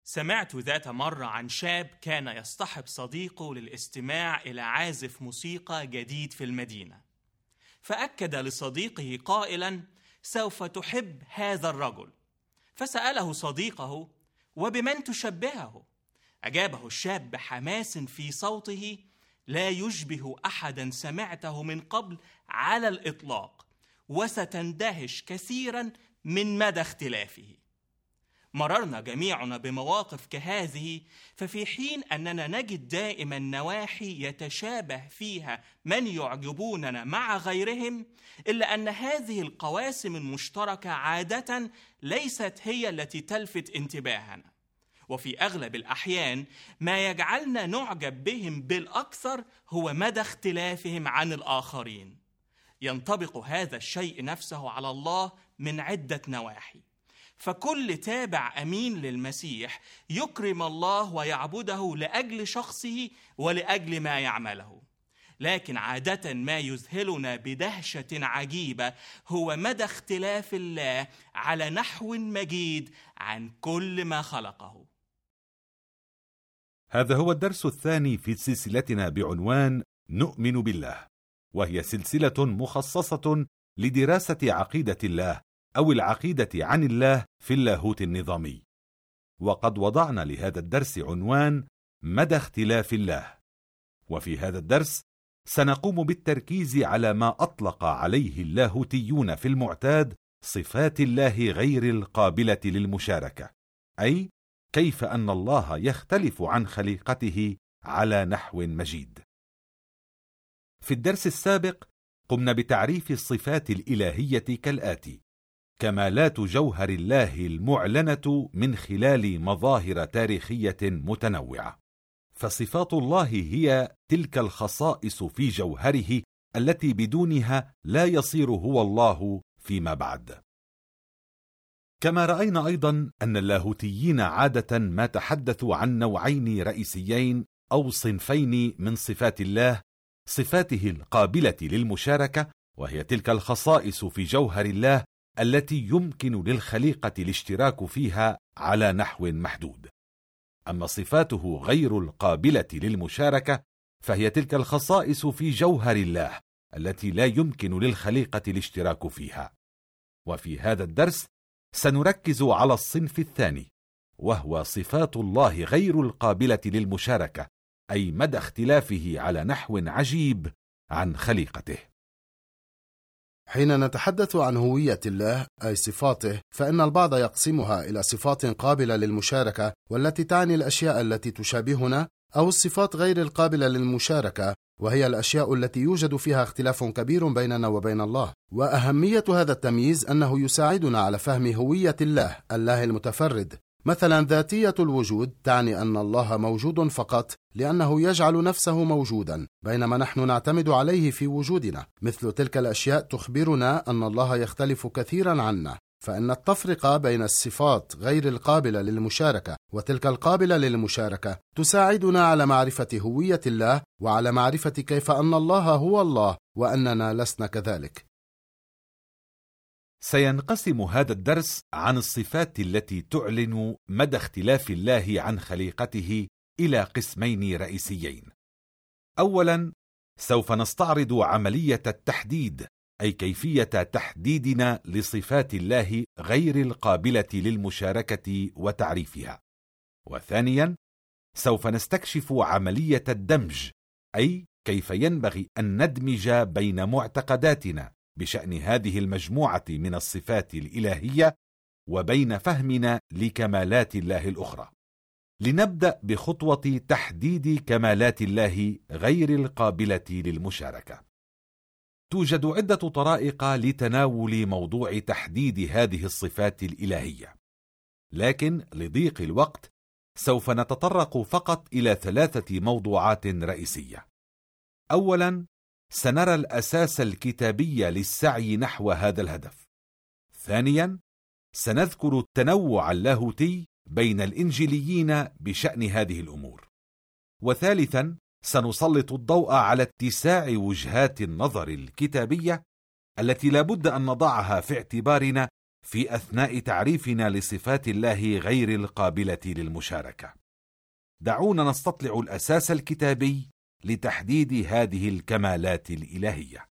سمعت ذات مرة عن شاب كان يصطحب صديقه للاستماع إلى عازف موسيقى جديد في المدينة، فأكد لصديقه قائلا: سوف تحب هذا الرجل. فسأله صديقه: وبمن تشبهه؟ أجابه الشاب بحماس في صوته: لا يشبه أحدا سمعته من قبل على الإطلاق، وستندهش كثيرا من مدى اختلافه. مررنا جميعنا بمواقف كهذه، ففي حين أننا نجد دائما نواحي يتشابه فيها من يعجبوننا مع غيرهم، إلا أن هذه القواسم المشتركة عادة ليست هي التي تلفت انتباهنا، وفي أغلب الأحيان ما يجعلنا نعجب بهم بالأكثر هو مدى اختلافهم عن الآخرين. ينطبق هذا الشيء نفسه على الله من عدة نواحي، فكل تابع أمين للمسيح يكرم الله ويعبده لأجل شخصه ولأجل ما يعمله. لكن عادة ما يذهلنا بدهشة عجيبة هو مدى اختلاف الله على نحو مجيد عن كل ما خلقه. هذا هو الدرس الثاني في سلسلتنا بعنوان نؤمن بالله، وهي سلسلة مخصصة لدراسة عقيدة الله أو العقيدة عن الله في اللاهوت النظامي. وقد وضعنا لهذا الدرس عنوان مدى اختلاف الله، وفي هذا الدرس سنقوم بالتركيز على ما أطلق عليه اللاهوتيون في المعتاد صفات الله غير القابلة للمشاركة، أي كيف أن الله يختلف عن خليقته على نحو مجيد. في الدرس السابق قمنا بتعريف الصفات الإلهية كالآتي: كمالات جوهر الله المعلنة من خلال مظاهر تاريخية متنوعة. فصفات الله هي تلك الخصائص في جوهره التي بدونها لا يصير هو الله فيما بعد. كما رأينا أيضا أن اللاهوتيين عادة ما تحدثوا عن نوعين رئيسيين أو صنفين من صفات الله: صفاته القابلة للمشاركة، وهي تلك الخصائص في جوهر الله التي يمكن للخليقة الاشتراك فيها على نحو محدود. أما صفاته غير القابلة للمشاركة فهي تلك الخصائص في جوهر الله التي لا يمكن للخليقة الاشتراك فيها. وفي هذا الدرس سنركز على الصنف الثاني، وهو صفات الله غير القابلة للمشاركة، أي مدى اختلافه على نحو عجيب عن خليقته. حين نتحدث عن هوية الله أي صفاته، فإن البعض يقسمها إلى صفات قابلة للمشاركة والتي تعني الأشياء التي تشابهنا، أو الصفات غير القابلة للمشاركة وهي الأشياء التي يوجد فيها اختلاف كبير بيننا وبين الله. وأهمية هذا التمييز أنه يساعدنا على فهم هوية الله المتفرد. مثلا ذاتية الوجود تعني أن الله موجود فقط لأنه يجعل نفسه موجودا، بينما نحن نعتمد عليه في وجودنا. مثل تلك الأشياء تخبرنا أن الله يختلف كثيرا عنا، فإن التفرقة بين الصفات غير القابلة للمشاركة وتلك القابلة للمشاركة تساعدنا على معرفة هوية الله وعلى معرفة كيف أن الله هو الله وأننا لسنا كذلك. سينقسم هذا الدرس عن الصفات التي تعلن مدى اختلاف الله عن خليقته إلى قسمين رئيسيين. أولا، سوف نستعرض عملية التحديد، أي كيفية تحديدنا لصفات الله غير القابلة للمشاركة وتعريفها. وثانيا، سوف نستكشف عملية الدمج، أي كيف ينبغي أن ندمج بين معتقداتنا بشأن هذه المجموعة من الصفات الإلهية وبين فهمنا لكمالات الله الأخرى. لنبدأ بخطوة تحديد كمالات الله غير القابلة للمشاركة. توجد عدة طرائق لتناول موضوع تحديد هذه الصفات الإلهية، لكن لضيق الوقت سوف نتطرق فقط إلى 3 موضوعات رئيسية. أولا، سنرى الأساس الكتابي للسعي نحو هذا الهدف. ثانيا، سنذكر التنوع اللاهوتي بين الإنجيليين بشأن هذه الأمور. وثالثا، سنسلط الضوء على اتساع وجهات النظر الكتابية التي لابد أن نضعها في اعتبارنا في أثناء تعريفنا لصفات الله غير القابلة للمشاركة. دعونا نستطلع الأساس الكتابي لتحديد هذه الكمالات الإلهية.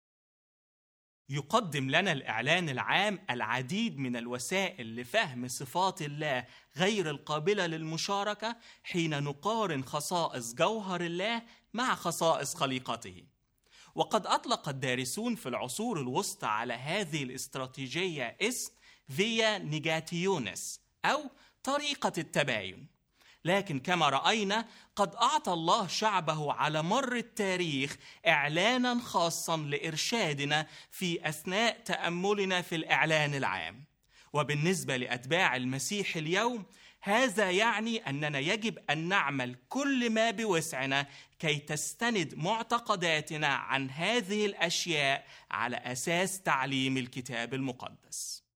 يقدم لنا الإعلان العام العديد من الوسائل لفهم صفات الله غير القابلة للمشاركة حين نقارن خصائص جوهر الله مع خصائص خليقته. وقد أطلق الدارسون في العصور الوسطى على هذه الاستراتيجية اسم فيا نيجاتيونس أو طريقة التباين. لكن كما رأينا قد أعطى الله شعبه على مر التاريخ إعلانا خاصا لإرشادنا في أثناء تأملنا في الإعلان العام. وبالنسبة لأتباع المسيح اليوم، هذا يعني أننا يجب أن نعمل كل ما بوسعنا كي تستند معتقداتنا عن هذه الأشياء على أساس تعليم الكتاب المقدس.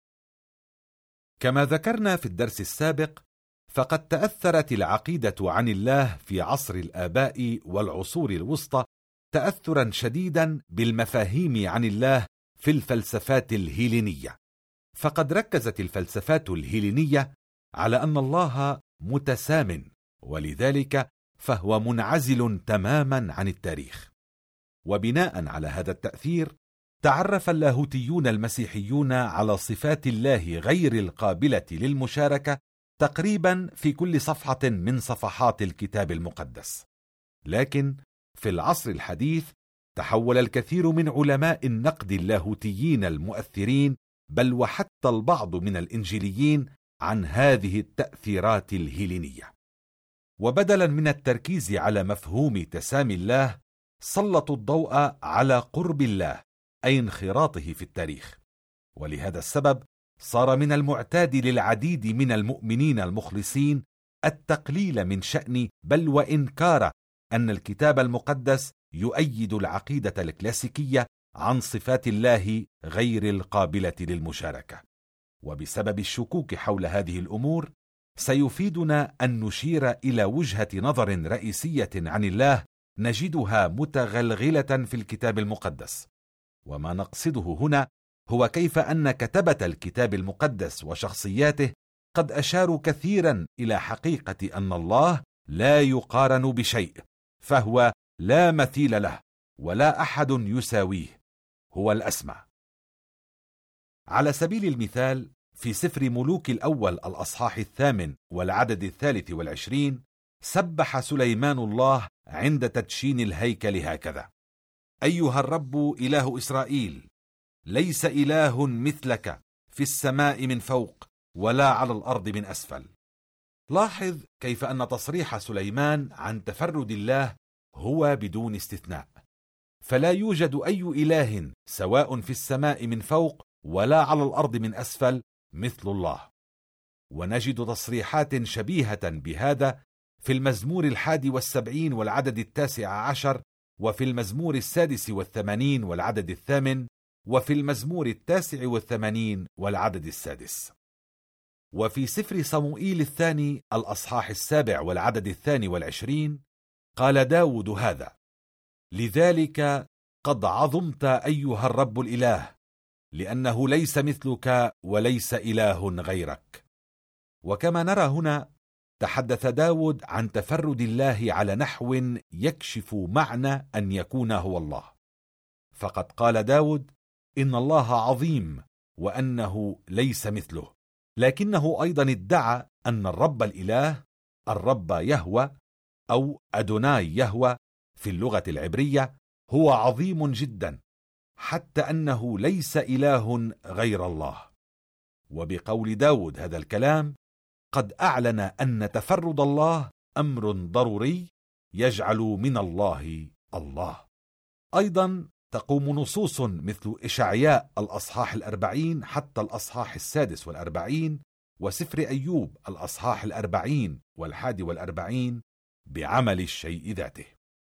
كما ذكرنا في الدرس السابق، فقد تأثرت العقيدة عن الله في عصر الآباء والعصور الوسطى تأثرا شديدا بالمفاهيم عن الله في الفلسفات الهيلينية. فقد ركزت الفلسفات الهيلينية على أن الله متسام، ولذلك فهو منعزل تماما عن التاريخ. وبناء على هذا التأثير تعرف اللاهوتيون المسيحيون على صفات الله غير القابلة للمشاركة تقريبا في كل صفحة من صفحات الكتاب المقدس. لكن في العصر الحديث تحول الكثير من علماء النقد اللاهوتيين المؤثرين، بل وحتى البعض من الإنجيليين، عن هذه التأثيرات الهيلينية. وبدلا من التركيز على مفهوم تسامي الله، سلطوا الضوء على قرب الله، أي انخراطه في التاريخ. ولهذا السبب صار من المعتاد للعديد من المؤمنين المخلصين التقليل من شأن بل وإنكار أن الكتاب المقدس يؤيد العقيدة الكلاسيكية عن صفات الله غير القابلة للمشاركة. وبسبب الشكوك حول هذه الأمور سيفيدنا أن نشير إلى وجهة نظر رئيسية عن الله نجدها متغلغلة في الكتاب المقدس. وما نقصده هنا هو كيف أن كتبة الكتاب المقدس وشخصياته قد أشاروا كثيرا إلى حقيقة أن الله لا يقارن بشيء، فهو لا مثيل له ولا أحد يساويه، هو الأسمى. على سبيل المثال، في سفر ملوك الأول الأصحاح 8 والعدد 23 سبح سليمان الله عند تدشين الهيكل هكذا: أيها الرب إله إسرائيل، ليس إله مثلك في السماء من فوق ولا على الأرض من أسفل. لاحظ كيف أن تصريح سليمان عن تفرد الله هو بدون استثناء، فلا يوجد أي إله سواء في السماء من فوق ولا على الأرض من أسفل مثل الله. ونجد تصريحات شبيهة بهذا في المزمور 71 والعدد 19، وفي المزمور 86 والعدد 8، وفي المزمور 89 والعدد 6. وفي سفر صموئيل الثاني الأصحاح 7 والعدد 22 قال داود هذا: لذلك قد عظمت أيها الرب الإله، لأنه ليس مثلك وليس إله غيرك. وكما نرى هنا تحدث داود عن تفرد الله على نحو يكشف معنى أن يكون هو الله. فقد قال داود إن الله عظيم وأنه ليس مثله، لكنه أيضا ادعى أن الرب الإله، الرب يهوى أو أدوناي يهوى في اللغة العبرية، هو عظيم جدا، حتى أنه ليس إله غير الله. وبقول داود هذا الكلام قد أعلن أن تفرد الله أمر ضروري يجعل من الله الله. أيضا تقوم نصوص مثل إشعياء الأصحاح 40 حتى الأصحاح 46 وسفر أيوب الأصحاح 40 و41 بعمل الشيء ذاته.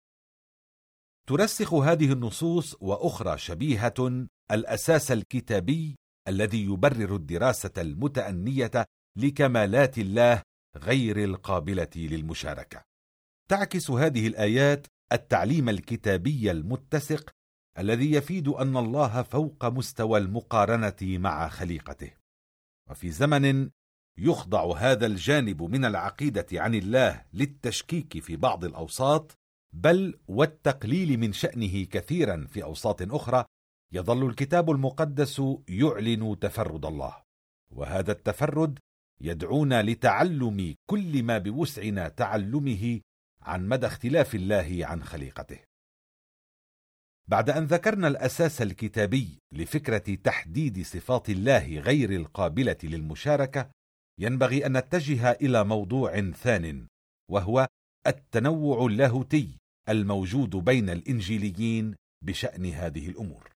ترسخ هذه النصوص وأخرى شبيهة الأساس الكتابي الذي يبرر الدراسة المتأنية لكمالات الله غير القابلة للمشاركة. تعكس هذه الآيات التعليم الكتابي المتسق الذي يفيد أن الله فوق مستوى المقارنة مع خليقته. وفي زمن يخضع هذا الجانب من العقيدة عن الله للتشكيك في بعض الأوساط، بل والتقليل من شأنه كثيرا في أوساط أخرى، يظل الكتاب المقدس يعلن تفرد الله، وهذا التفرد يدعونا لتعلم كل ما بوسعنا تعلمه عن مدى اختلاف الله عن خليقته. بعد أن ذكرنا الأساس الكتابي لفكرة تحديد صفات الله غير القابلة للمشاركة، ينبغي أن نتجه إلى موضوع ثان، وهو التنوع اللاهوتي الموجود بين الإنجيليين بشأن هذه الأمور.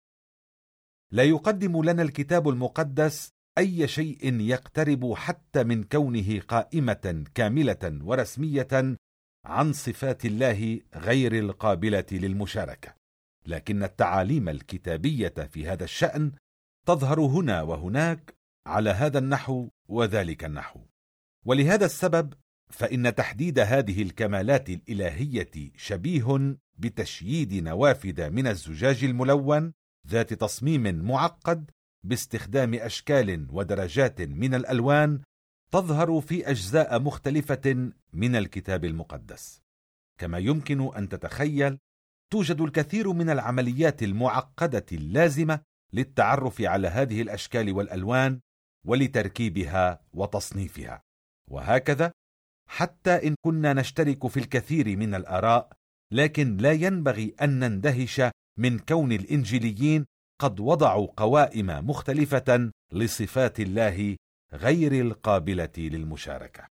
لا يقدم لنا الكتاب المقدس أي شيء يقترب حتى من كونه قائمة كاملة ورسمية عن صفات الله غير القابلة للمشاركة، لكن التعاليم الكتابية في هذا الشأن تظهر هنا وهناك على هذا النحو وذلك النحو. ولهذا السبب فإن تحديد هذه الكمالات الإلهية شبيه بتشييد نوافذ من الزجاج الملون ذات تصميم معقد باستخدام أشكال ودرجات من الألوان تظهر في أجزاء مختلفة من الكتاب المقدس. كما يمكن أن تتخيل، توجد الكثير من العمليات المعقدة اللازمة للتعرف على هذه الأشكال والألوان ولتركيبها وتصنيفها. وهكذا حتى إن كنا نشترك في الكثير من الآراء، لكن لا ينبغي أن نندهش من كون الإنجيليين قد وضعوا قوائم مختلفة لصفات الله غير القابلة للمشاركة.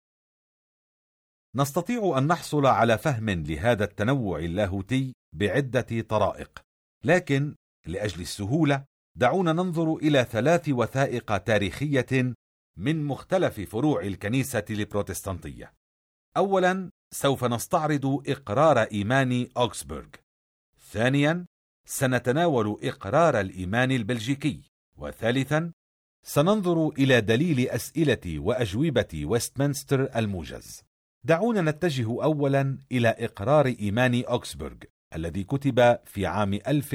نستطيع أن نحصل على فهم لهذا التنوع اللاهوتي بعدة طرائق، لكن لأجل السهولة دعونا ننظر إلى 3 وثائق تاريخية من مختلف فروع الكنيسة البروتستانتية. أولا سوف نستعرض إقرار إيمان أوغسبورغ. ثانيا سنتناول إقرار الإيمان البلجيكي. وثالثا سننظر إلى دليل أسئلة وأجوبة ويستمنستر الموجز. دعونا نتجه أولا إلى إقرار إيمان أوغسبورغ الذي كتب في عام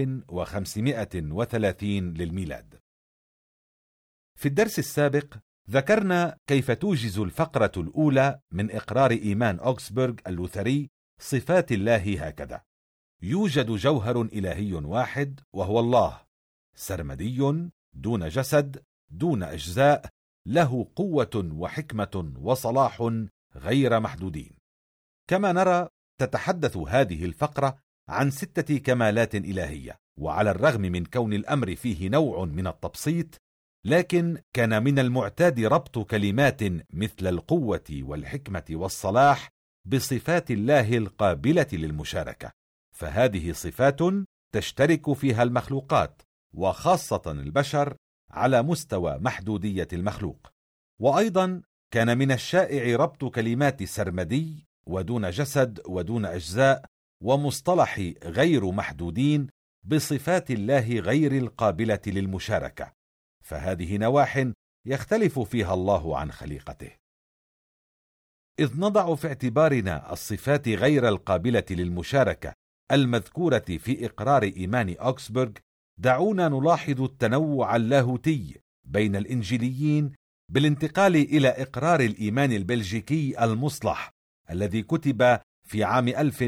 1530 للميلاد. في الدرس السابق ذكرنا كيف توجز الفقرة الأولى من إقرار إيمان أوغسبورغ اللوثري صفات الله هكذا: يوجد جوهر إلهي واحد وهو الله، سرمدي دون جسد دون أجزاء، له قوة وحكمة وصلاح غير محدودين. كما نرى تتحدث هذه الفقرة عن 6 كمالات إلهية، وعلى الرغم من كون الأمر فيه نوع من التبسيط، لكن كان من المعتاد ربط كلمات مثل القوة والحكمة والصلاح بصفات الله القابلة للمشاركة، فهذه صفات تشترك فيها المخلوقات وخاصة البشر على مستوى محدودية المخلوق. وأيضا كان من الشائع ربط كلمات سرمدي ودون جسد ودون أجزاء ومصطلح غير محدودين بصفات الله غير القابلة للمشاركة، فهذه نواح يختلف فيها الله عن خليقته. إذ نضع في اعتبارنا الصفات غير القابلة للمشاركة المذكورة في إقرار إيمان أوغسبورغ، دعونا نلاحظ التنوع اللاهوتي بين الإنجيليين بالانتقال إلى إقرار الإيمان البلجيكي المصلح الذي كتب في عام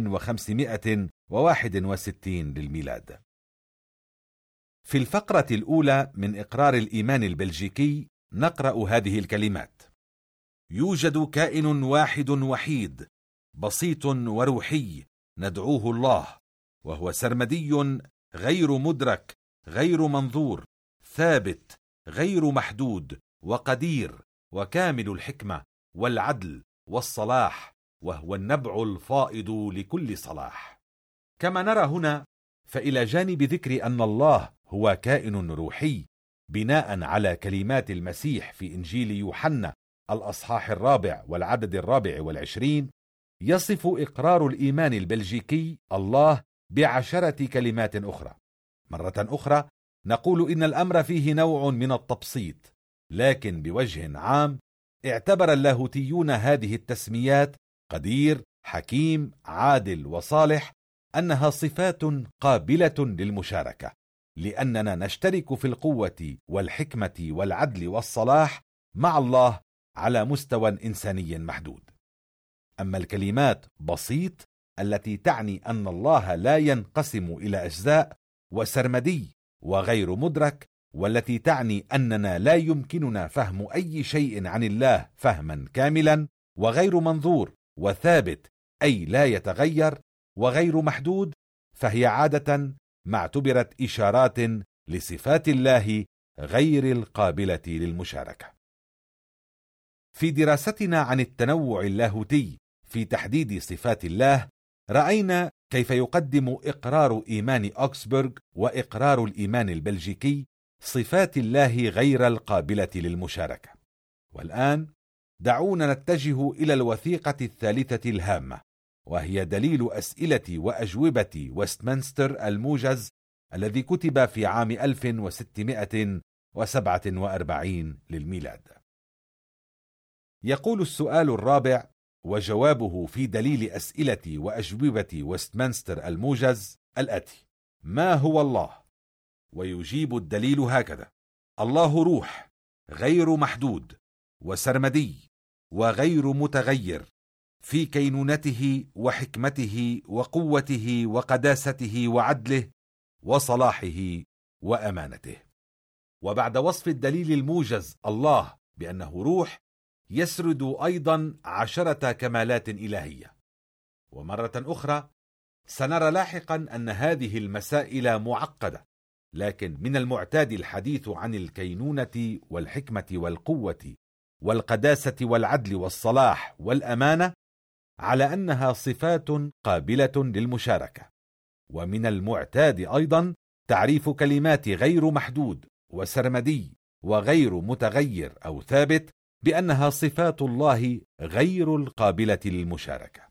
1561 للميلاد. في الفقرة الأولى من إقرار الإيمان البلجيكي نقرأ هذه الكلمات: يوجد كائن واحد وحيد بسيط وروحي ندعوه الله، وهو سرمدي غير مدرك غير منظور ثابت غير محدود وقدير وكامل الحكمة والعدل والصلاح، وهو النبع الفائض لكل صلاح. كما نرى هنا، فإلى جانب ذكر أن الله هو كائن روحي بناء على كلمات المسيح في إنجيل يوحنا الأصحاح 4 والعدد 24، يصف إقرار الإيمان البلجيكي الله ب10 كلمات أخرى. مرة أخرى نقول إن الأمر فيه نوع من التبسيط، لكن بوجه عام اعتبر اللاهوتيون هذه التسميات قدير، حكيم، عادل وصالح أنها صفات قابلة للمشاركة، لأننا نشترك في القوة والحكمة والعدل والصلاح مع الله على مستوى إنساني محدود. أما الكلمات بسيط التي تعني أن الله لا ينقسم إلى أجزاء، وسرمدي وغير مدرك، والتي تعني أننا لا يمكننا فهم أي شيء عن الله فهما كاملا، وغير منظور، وثابت أي لا يتغير، وغير محدود، فهي عادة ما اعتبرت إشارات لصفات الله غير القابلة للمشاركة. في دراستنا عن التنوع اللاهوتي في تحديد صفات الله، رأينا كيف يقدم إقرار إيمان أوكسبورغ وإقرار الإيمان البلجيكي صفات الله غير القابلة للمشاركة. والآن دعونا نتجه إلى الوثيقة الثالثة الهامة، وهي دليل أسئلة وأجوبة وستمنستر الموجز الذي كتب في عام 1647 للميلاد. يقول السؤال الرابع وجوابه في دليل أسئلة وأجوبة وستمنستر الموجز الآتي: ما هو الله؟ ويجيب الدليل هكذا: الله روح غير محدود وسرمدي وغير متغير في كينونته وحكمته وقوته وقداسته وعدله وصلاحه وأمانته. وبعد وصف الدليل الموجز الله بأنه روح، يسرد أيضا 10 كمالات إلهية. ومرة أخرى سنرى لاحقا أن هذه المسائل معقدة، لكن من المعتاد الحديث عن الكينونة والحكمة والقوة والقداسة والعدل والصلاح والأمانة على أنها صفات قابلة للمشاركة. ومن المعتاد أيضا تعريف كلمات غير محدود وسرمدي وغير متغير أو ثابت بأنها صفات الله غير القابلة للمشاركة.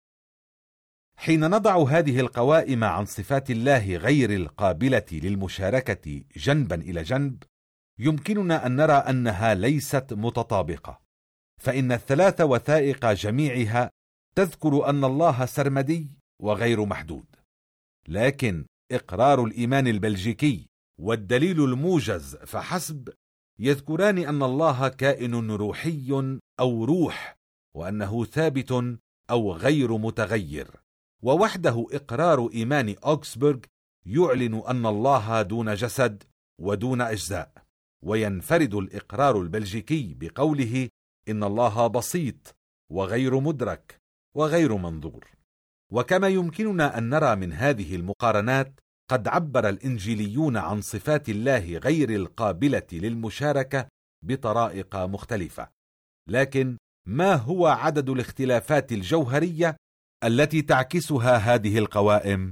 حين نضع هذه القوائم عن صفات الله غير القابلة للمشاركة جنبا إلى جنب، يمكننا أن نرى أنها ليست متطابقة، فإن الثلاث وثائق جميعها تذكر أن الله سرمدي وغير محدود، لكن إقرار الإيمان البلجيكي والدليل الموجز فحسب يذكران أن الله كائن روحي أو روح، وأنه ثابت أو غير متغير. ووحده إقرار إيمان أوكسبورغ يعلن أن الله دون جسد ودون أجزاء، وينفرد الإقرار البلجيكي بقوله إن الله بسيط وغير مدرك وغير منظور. وكما يمكننا أن نرى من هذه المقارنات، قد عبر الإنجيليون عن صفات الله غير القابلة للمشاركة بطرائق مختلفة، لكن ما هو عدد الاختلافات الجوهرية التي تعكسها هذه القوائم؟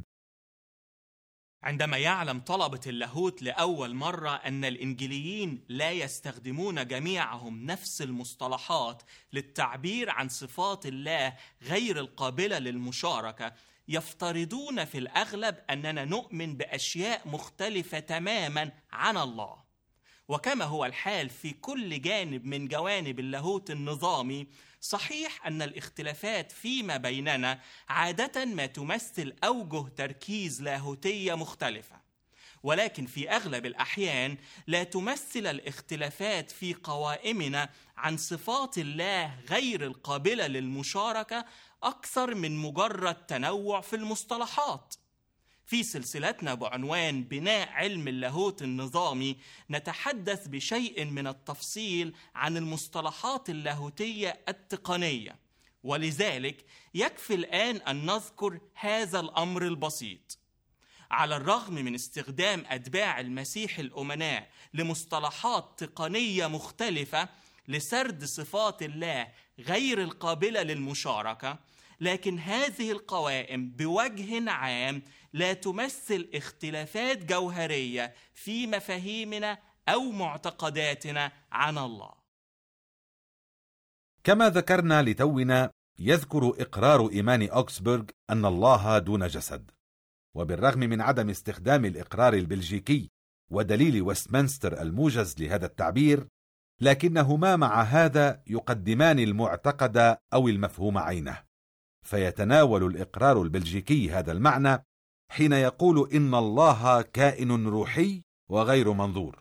عندما يعلم طلبة اللاهوت لأول مرة أن الإنجيليين لا يستخدمون جميعهم نفس المصطلحات للتعبير عن صفات الله غير القابلة للمشاركة، يفترضون في الأغلب أننا نؤمن بأشياء مختلفة تماما عن الله. وكما هو الحال في كل جانب من جوانب اللاهوت النظامي، صحيح أن الاختلافات فيما بيننا عادة ما تمثل أوجه تركيز لاهوتية مختلفة، ولكن في أغلب الأحيان لا تمثل الاختلافات في قوائمنا عن صفات الله غير القابلة للمشاركة أكثر من مجرد تنوع في المصطلحات. في سلسلتنا بعنوان بناء علم اللاهوت النظامي نتحدث بشيء من التفصيل عن المصطلحات اللاهوتية التقنية، ولذلك يكفي الآن أن نذكر هذا الأمر البسيط. على الرغم من استخدام أتباع المسيح الأمناء لمصطلحات تقنية مختلفة لسرد صفات الله غير القابلة للمشاركة، لكن هذه القوائم بوجه عام لا تمثل اختلافات جوهرية في مفاهيمنا أو معتقداتنا عن الله. كما ذكرنا لتونا، يذكر إقرار إيمان أوكسبورغ أن الله دون جسد، وبالرغم من عدم استخدام الإقرار البلجيكي ودليل وستمنستر الموجز لهذا التعبير، لكنهما مع هذا يقدمان المعتقد أو المفهوم عينه. فيتناول الإقرار البلجيكي هذا المعنى حين يقول إن الله كائن روحي وغير منظور،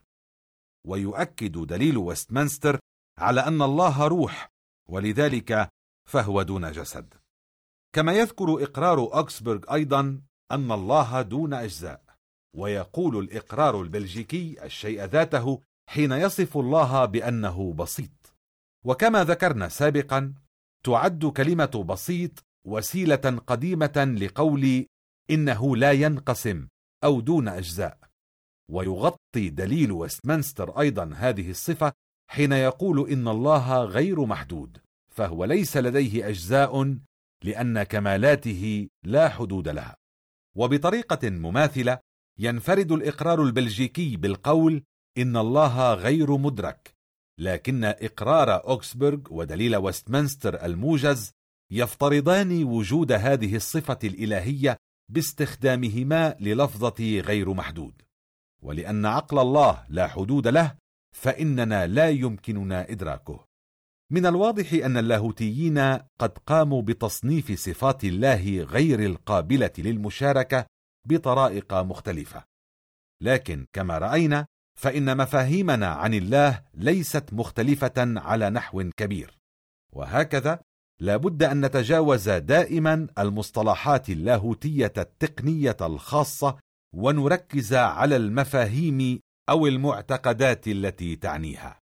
ويؤكد دليل ويستمنستر على أن الله روح، ولذلك فهو دون جسد. كما يذكر إقرار أوكسبورغ أيضا أن الله دون أجزاء، ويقول الإقرار البلجيكي الشيء ذاته حين يصف الله بأنه بسيط. وكما ذكرنا سابقا، تعد كلمة بسيط وسيلة قديمة لقول إنه لا ينقسم أو دون أجزاء، ويغطي دليل ويستمنستر أيضا هذه الصفة حين يقول إن الله غير محدود، فهو ليس لديه أجزاء لأن كمالاته لا حدود لها. وبطريقة مماثلة ينفرد الإقرار البلجيكي بالقول إن الله غير مدرك، لكن إقرار أوكسبورغ ودليل ويستمنستر الموجز يفترضان وجود هذه الصفة الإلهية باستخدامهما للفظة غير محدود. ولأن عقل الله لا حدود له فإننا لا يمكننا إدراكه. من الواضح أن اللاهوتيين قد قاموا بتصنيف صفات الله غير القابلة للمشاركة بطرائق مختلفة، لكن كما رأينا فإن مفاهيمنا عن الله ليست مختلفة على نحو كبير، وهكذا لا بد أن نتجاوز دائما المصطلحات اللاهوتية التقنية الخاصة ونركز على المفاهيم أو المعتقدات التي تعنيها.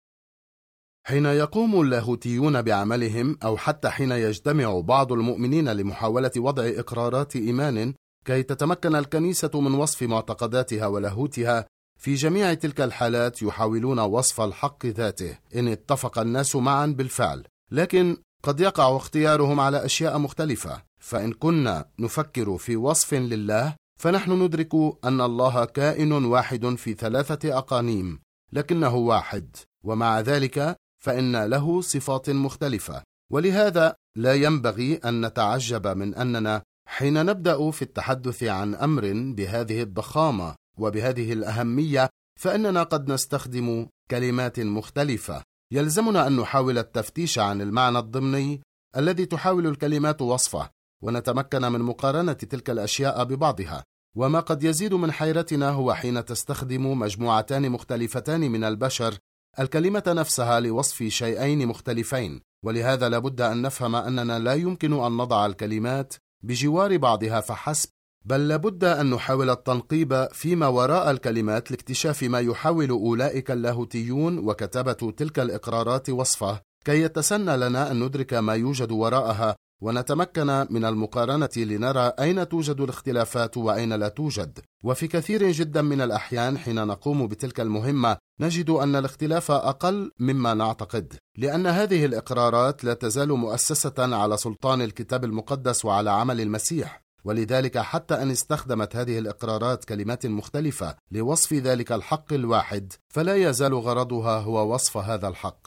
حين يقوم اللاهوتيون بعملهم، أو حتى حين يجتمع بعض المؤمنين لمحاولة وضع إقرارات إيمان كي تتمكن الكنيسة من وصف معتقداتها ولاهوتها، في جميع تلك الحالات يحاولون وصف الحق ذاته إن اتفق الناس معا بالفعل، لكن قد يقع اختيارهم على أشياء مختلفة. فإن كنا نفكر في وصف لله فنحن ندرك أن الله كائن واحد في 3 أقانيم، لكنه واحد، ومع ذلك فإن له صفات مختلفة. ولهذا لا ينبغي أن نتعجب من أننا حين نبدأ في التحدث عن أمر بهذه الضخامة وبهذه الأهمية فإننا قد نستخدم كلمات مختلفة. يلزمنا أن نحاول التفتيش عن المعنى الضمني الذي تحاول الكلمات وصفه، ونتمكن من مقارنة تلك الأشياء ببعضها. وما قد يزيد من حيرتنا هو حين تستخدم مجموعتان مختلفتان من البشر الكلمة نفسها لوصف شيئين مختلفين. ولهذا لابد أن نفهم أننا لا يمكن أن نضع الكلمات بجوار بعضها فحسب، بل لابد أن نحاول التنقيب فيما وراء الكلمات لاكتشاف ما يحاول أولئك اللاهوتيون وكتبة تلك الإقرارات وصفه، كي يتسنى لنا أن ندرك ما يوجد وراءها ونتمكن من المقارنة لنرى أين توجد الاختلافات وأين لا توجد. وفي كثير جدا من الأحيان حين نقوم بتلك المهمة نجد أن الاختلاف أقل مما نعتقد، لأن هذه الإقرارات لا تزال مؤسسة على سلطان الكتاب المقدس وعلى عمل المسيح. ولذلك حتى أن استخدمت هذه الإقرارات كلمات مختلفة لوصف ذلك الحق الواحد، فلا يزال غرضها هو وصف هذا الحق.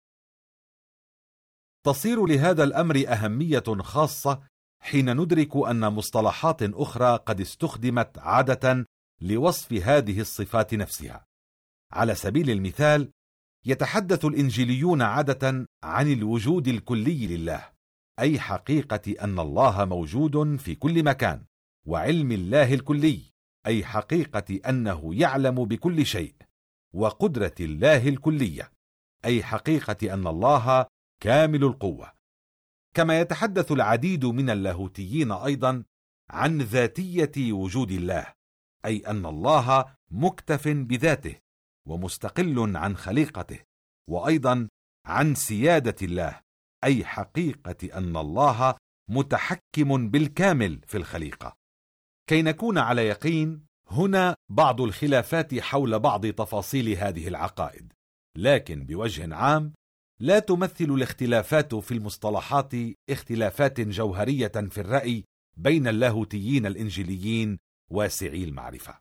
تصير لهذا الأمر أهمية خاصة حين ندرك أن مصطلحات أخرى قد استخدمت عادة لوصف هذه الصفات نفسها. على سبيل المثال، يتحدث الإنجيليون عادة عن الوجود الكلي لله، أي حقيقة أن الله موجود في كل مكان، وعلم الله الكلي، أي حقيقة أنه يعلم بكل شيء، وقدرة الله الكلية، أي حقيقة أن الله كامل القوة. كما يتحدث العديد من اللاهوتيين أيضا عن ذاتية وجود الله، أي أن الله مكتف بذاته ومستقل عن خليقته، وأيضا عن سيادة الله، أي حقيقة أن الله متحكم بالكامل في الخليقة. كي نكون على يقين، هنا بعض الخلافات حول بعض تفاصيل هذه العقائد، لكن بوجه عام لا تمثل الاختلافات في المصطلحات اختلافات جوهرية في الرأي بين اللاهوتيين الإنجيليين واسعي المعرفة.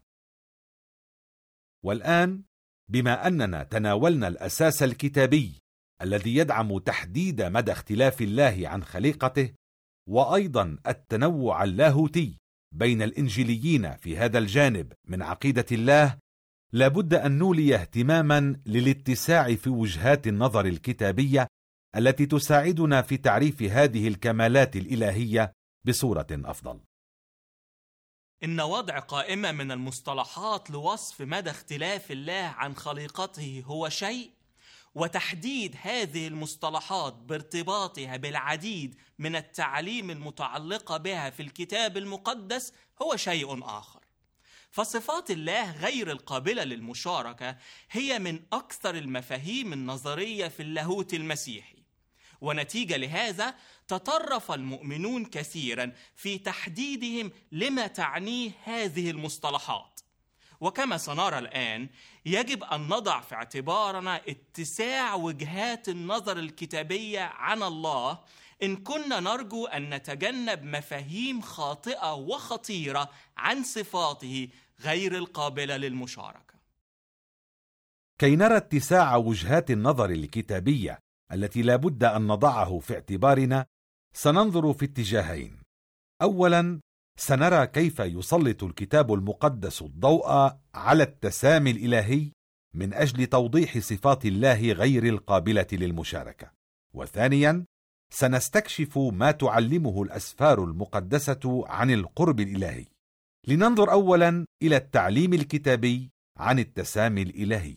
والآن، بما أننا تناولنا الأساس الكتابي الذي يدعم تحديد مدى اختلاف الله عن خليقته، وأيضا التنوع اللاهوتي بين الإنجيليين في هذا الجانب من عقيدة الله، لابد أن نولي اهتماما للاتساع في وجهات النظر الكتابية التي تساعدنا في تعريف هذه الكمالات الإلهية بصورة أفضل. إن وضع قائمة من المصطلحات لوصف مدى اختلاف الله عن خليقته هو شيء، وتحديد هذه المصطلحات بارتباطها بالعديد من التعاليم المتعلقة بها في الكتاب المقدس هو شيء آخر. فصفات الله غير القابلة للمشاركة هي من أكثر المفاهيم النظرية في اللاهوت المسيحي، ونتيجة لهذا تطرف المؤمنون كثيرا في تحديدهم لما تعنيه هذه المصطلحات. وكما سنرى الآن، يجب أن نضع في اعتبارنا اتساع وجهات النظر الكتابية عن الله إن كنا نرجو أن نتجنب مفاهيم خاطئة وخطيرة عن صفاته غير القابلة للمشاركة. كي نرى اتساع وجهات النظر الكتابية التي لا بد أن نضعه في اعتبارنا، سننظر في اتجاهين. أولا، سنرى كيف يسلط الكتاب المقدس الضوء على التسامي الإلهي من أجل توضيح صفات الله غير القابلة للمشاركة. وثانيا، سنستكشف ما تعلمه الأسفار المقدسة عن القرب الإلهي. لننظر أولا إلى التعليم الكتابي عن التسامي الإلهي.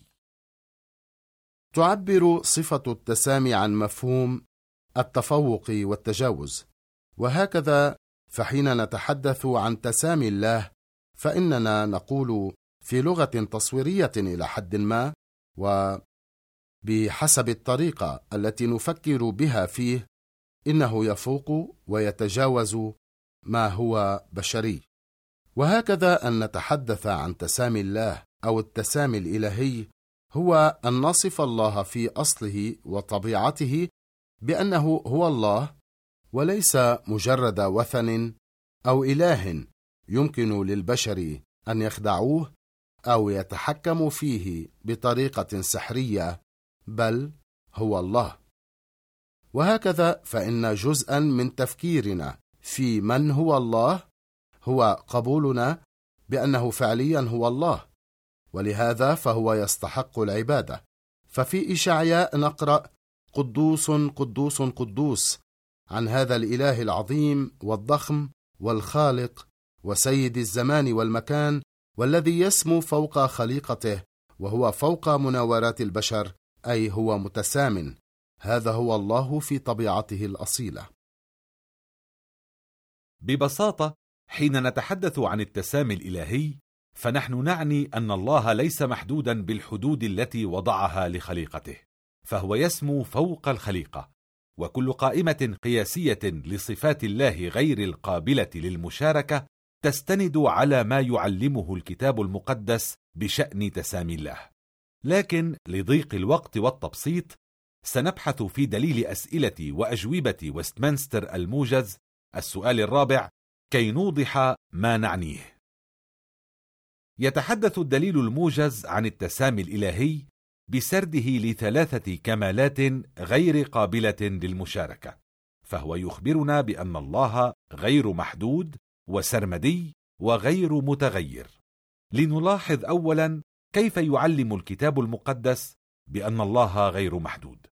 تعبر صفة التسامي عن مفهوم التفوق والتجاوز، وهكذا فحين نتحدث عن تسامي الله فإننا نقول في لغة تصويرية إلى حد ما، وبحسب الطريقة التي نفكر بها فيه، إنه يفوق ويتجاوز ما هو بشري. وهكذا أن نتحدث عن تسامي الله أو التسامي الإلهي هو أن نصف الله في أصله وطبيعته بأنه هو الله، وليس مجرد وثن أو إله يمكن للبشر أن يخدعوه أو يتحكموا فيه بطريقة سحرية، بل هو الله. وهكذا فإن جزءا من تفكيرنا في من هو الله هو قبولنا بأنه فعليا هو الله، ولهذا فهو يستحق العبادة. ففي إشعياء نقرأ: قدوس قدوس قدوس، عن هذا الإله العظيم والضخم والخالق وسيد الزمان والمكان، والذي يسمو فوق خليقته وهو فوق مناورات البشر، أي هو متسام. هذا هو الله في طبيعته الأصيلة. ببساطة، حين نتحدث عن التسامي الإلهي فنحن نعني أن الله ليس محدودا بالحدود التي وضعها لخليقته، فهو يسمو فوق الخليقة. وكل قائمة قياسية لصفات الله غير القابلة للمشاركة تستند على ما يعلمه الكتاب المقدس بشأن تسامي الله. لكن لضيق الوقت والتبسيط سنبحث في دليل أسئلة وأجوبة وستمنستر الموجز السؤال الرابع كي نوضح ما نعنيه. يتحدث الدليل الموجز عن التسامي الإلهي بسرده لثلاثة كمالات غير قابلة للمشاركة، فهو يخبرنا بأن الله غير محدود وسرمدي وغير متغير. لنلاحظ أولا كيف يعلم الكتاب المقدس بأن الله غير محدود.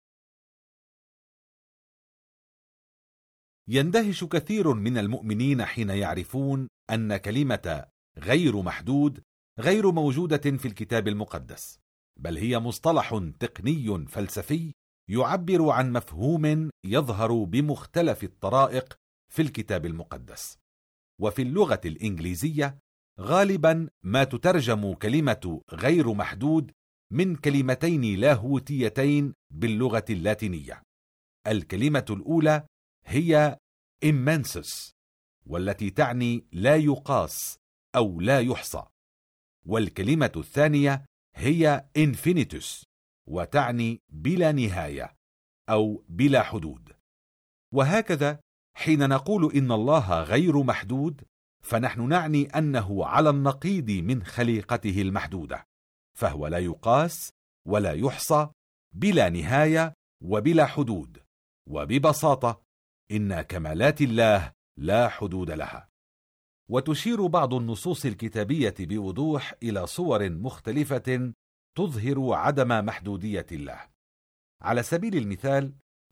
يندهش كثير من المؤمنين حين يعرفون أن كلمة غير محدود غير موجودة في الكتاب المقدس، بل هي مصطلح تقني فلسفي يعبر عن مفهوم يظهر بمختلف الطرائق في الكتاب المقدس. وفي اللغة الإنجليزية غالبا ما تترجم كلمة غير محدود من كلمتين لاهوتيتين باللغة اللاتينية. الكلمة الأولى هي immensus، والتي تعني لا يقاس أو لا يحصى، والكلمة الثانية هي infinitus، وتعني بلا نهاية أو بلا حدود. وهكذا حين نقول إن الله غير محدود فنحن نعني أنه على النقيض من خليقته المحدودة، فهو لا يقاس ولا يحصى، بلا نهاية وبلا حدود. وببساطة إن كمالات الله لا حدود لها. وتشير بعض النصوص الكتابية بوضوح إلى صور مختلفة تظهر عدم محدودية الله. على سبيل المثال،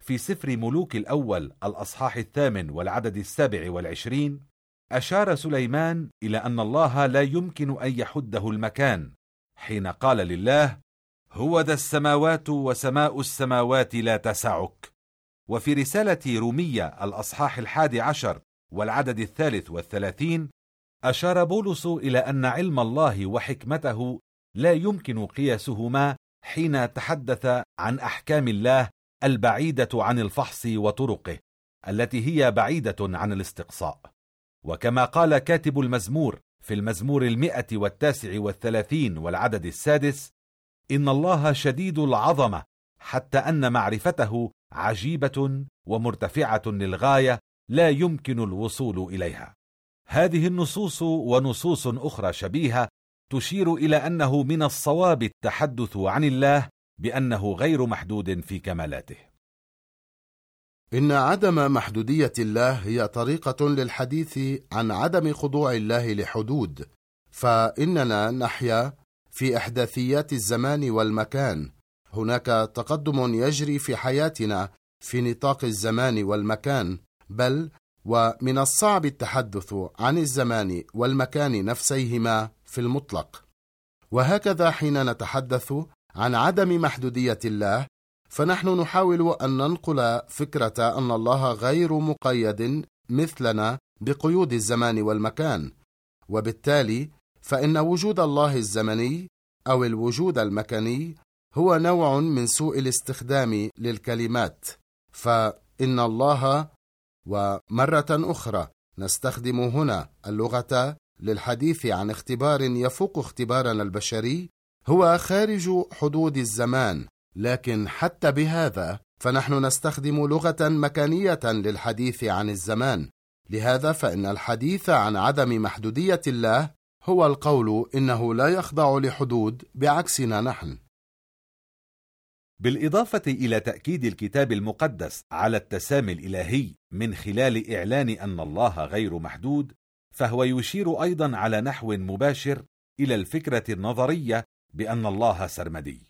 في سفر ملوك الأول الأصحاح 8 والعدد 27 أشار سليمان إلى أن الله لا يمكن أن يحده المكان حين قال لله: هو ذا السماوات وسماء السماوات لا تسعك. وفي رسالة رومية الأصحاح 11 والعدد 33 أشار بولس إلى أن علم الله وحكمته لا يمكن قياسهما حين تحدث عن أحكام الله البعيدة عن الفحص وطرقه التي هي بعيدة عن الاستقصاء. وكما قال كاتب المزمور في المزمور 139 والعدد 6: إن الله شديد العظمة حتى أن معرفته عجيبة ومرتفعة للغاية لا يمكن الوصول إليها. هذه النصوص ونصوص أخرى شبيهة تشير إلى أنه من الصواب التحدث عن الله بأنه غير محدود في كمالاته. إن عدم محدودية الله هي طريقة للحديث عن عدم خضوع الله لحدود، فإننا نحيا في إحداثيات الزمان والمكان. هناك تقدم يجري في حياتنا في نطاق الزمان والمكان، بل ومن الصعب التحدث عن الزمان والمكان نفسيهما في المطلق. وهكذا حين نتحدث عن عدم محدودية الله، فنحن نحاول أن ننقل فكرة أن الله غير مقيد مثلنا بقيود الزمان والمكان، وبالتالي فإن وجود الله الزمني أو الوجود المكاني هو نوع من سوء الاستخدام للكلمات. فإن الله، ومرة أخرى نستخدم هنا اللغة للحديث عن اختبار يفوق اختبارنا البشري، هو خارج حدود الزمان، لكن حتى بهذا فنحن نستخدم لغة مكانية للحديث عن الزمان. لهذا فإن الحديث عن عدم محدودية الله هو القول إنه لا يخضع لحدود بعكسنا نحن. بالإضافة إلى تأكيد الكتاب المقدس على التسامي الإلهي من خلال إعلان أن الله غير محدود، فهو يشير أيضا على نحو مباشر إلى الفكرة النظرية بأن الله سرمدي.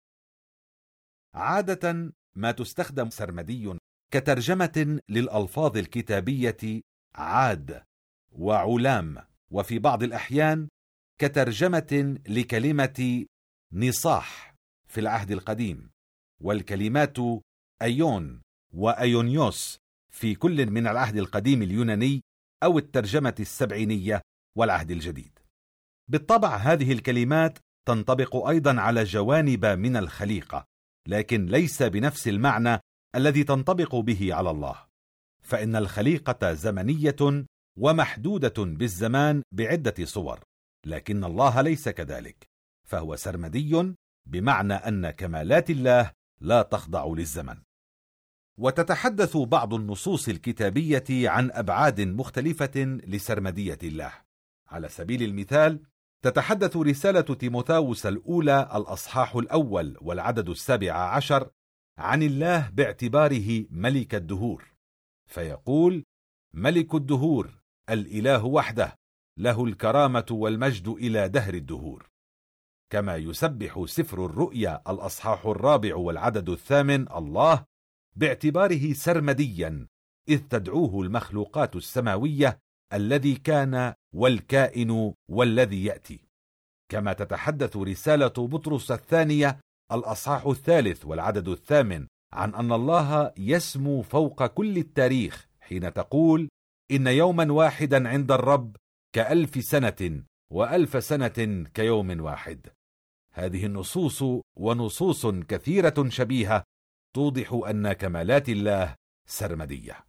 عادة ما تستخدم سرمدي كترجمة للألفاظ الكتابية عاد وعلام، وفي بعض الأحيان كترجمة لكلمة نصاح في العهد القديم، والكلمات أيون وأيونيوس في كل من العهد القديم اليوناني أو الترجمة السبعينية والعهد الجديد. بالطبع هذه الكلمات تنطبق أيضا على جوانب من الخليقة، لكن ليس بنفس المعنى الذي تنطبق به على الله، فإن الخليقة زمنية ومحدودة بالزمان بعدة صور، لكن الله ليس كذلك، فهو سرمدي بمعنى أن كمالات الله لا تخضع للزمن. وتتحدث بعض النصوص الكتابية عن أبعاد مختلفة لسرمدية الله. على سبيل المثال تتحدث رسالة تيموثاوس الأولى الأصحاح 1 والعدد 17 عن الله باعتباره ملك الدهور، فيقول: ملك الدهور الإله وحده، له الكرامة والمجد إلى دهر الدهور. كما يسبح سفر الرؤيا الأصحاح 4 والعدد 8 الله باعتباره سرمديا، إذ تدعوه المخلوقات السماوية الذي كان والكائن والذي يأتي. كما تتحدث رسالة بطرس الثانية الأصحاح 3 والعدد 8 عن أن الله يسمو فوق كل التاريخ حين تقول: إن يوما واحدا عند الرب ك1000 سنة، و1000 سنة كيوم واحد. هذه النصوص ونصوص كثيرة شبيهة توضح أن كمالات الله سرمدية.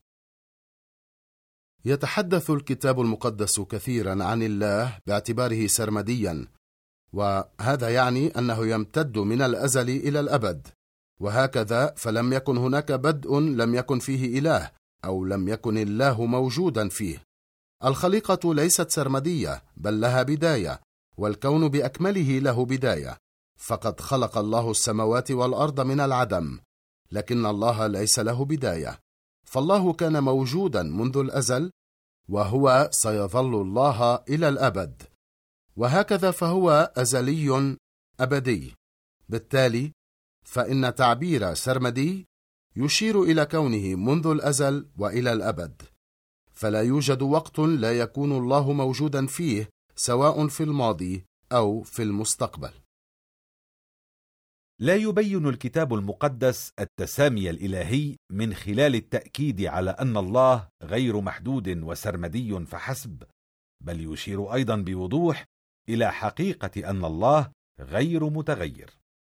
يتحدث الكتاب المقدس كثيرا عن الله باعتباره سرمديا، وهذا يعني أنه يمتد من الأزل إلى الأبد، وهكذا فلم يكن هناك بدء لم يكن فيه إله، أو لم يكن الله موجودا فيه. الخليقة ليست سرمدية بل لها بداية، والكون بأكمله له بداية، فقد خلق الله السماوات والأرض من العدم، لكن الله ليس له بداية، فالله كان موجودا منذ الأزل، وهو سيظل الله إلى الأبد، وهكذا فهو أزلي أبدي. بالتالي فإن تعبير سرمدي يشير إلى كونه منذ الأزل وإلى الأبد، فلا يوجد وقت لا يكون الله موجودا فيه، سواء في الماضي أو في المستقبل. لا يبين الكتاب المقدس التسامي الإلهي من خلال التأكيد على أن الله غير محدود وسرمدي فحسب، بل يشير أيضا بوضوح إلى حقيقة أن الله غير متغير.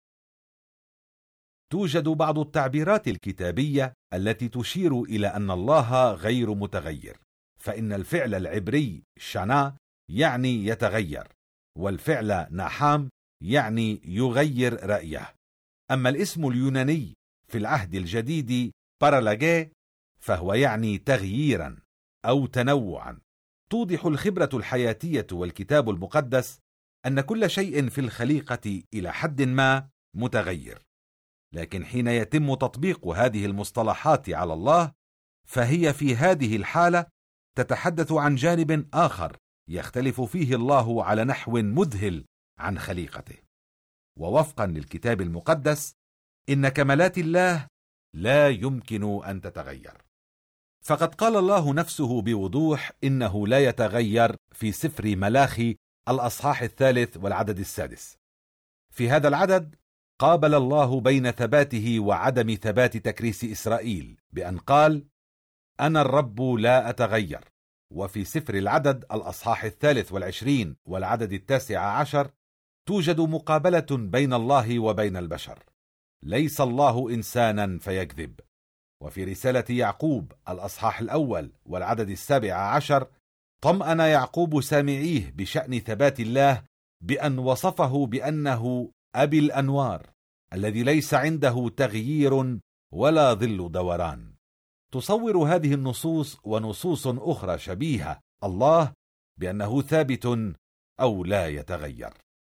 توجد بعض التعبيرات الكتابية التي تشير إلى أن الله غير متغير، فإن الفعل العبري شنا يعني يتغير، والفعل نحام يعني يغير رأيه. أما الاسم اليوناني في العهد الجديد بارالاجي فهو يعني تغييرا أو تنوعا. توضح الخبرة الحياتية والكتاب المقدس أن كل شيء في الخليقة إلى حد ما متغير، لكن حين يتم تطبيق هذه المصطلحات على الله فهي في هذه الحالة تتحدث عن جانب آخر يختلف فيه الله على نحو مذهل عن خليقته. ووفقا للكتاب المقدس إن كمالات الله لا يمكن أن تتغير، فقد قال الله نفسه بوضوح إنه لا يتغير في سفر ملاخي الأصحاح 3 والعدد 6. في هذا العدد قابل الله بين ثباته وعدم ثبات تكريس إسرائيل بأن قال: أنا الرب لا أتغير. وفي سفر العدد الأصحاح 23 والعدد 19 توجد مقابلة بين الله وبين البشر: ليس الله إنسانا فيكذب. وفي رسالة يعقوب الأصحاح 1 والعدد 17 طمأن يعقوب سامعيه بشأن ثبات الله بأن وصفه بأنه أبي الأنوار الذي ليس عنده تغيير ولا ظل دوران. تصور هذه النصوص ونصوص أخرى شبيهة الله بأنه ثابت أو لا يتغير.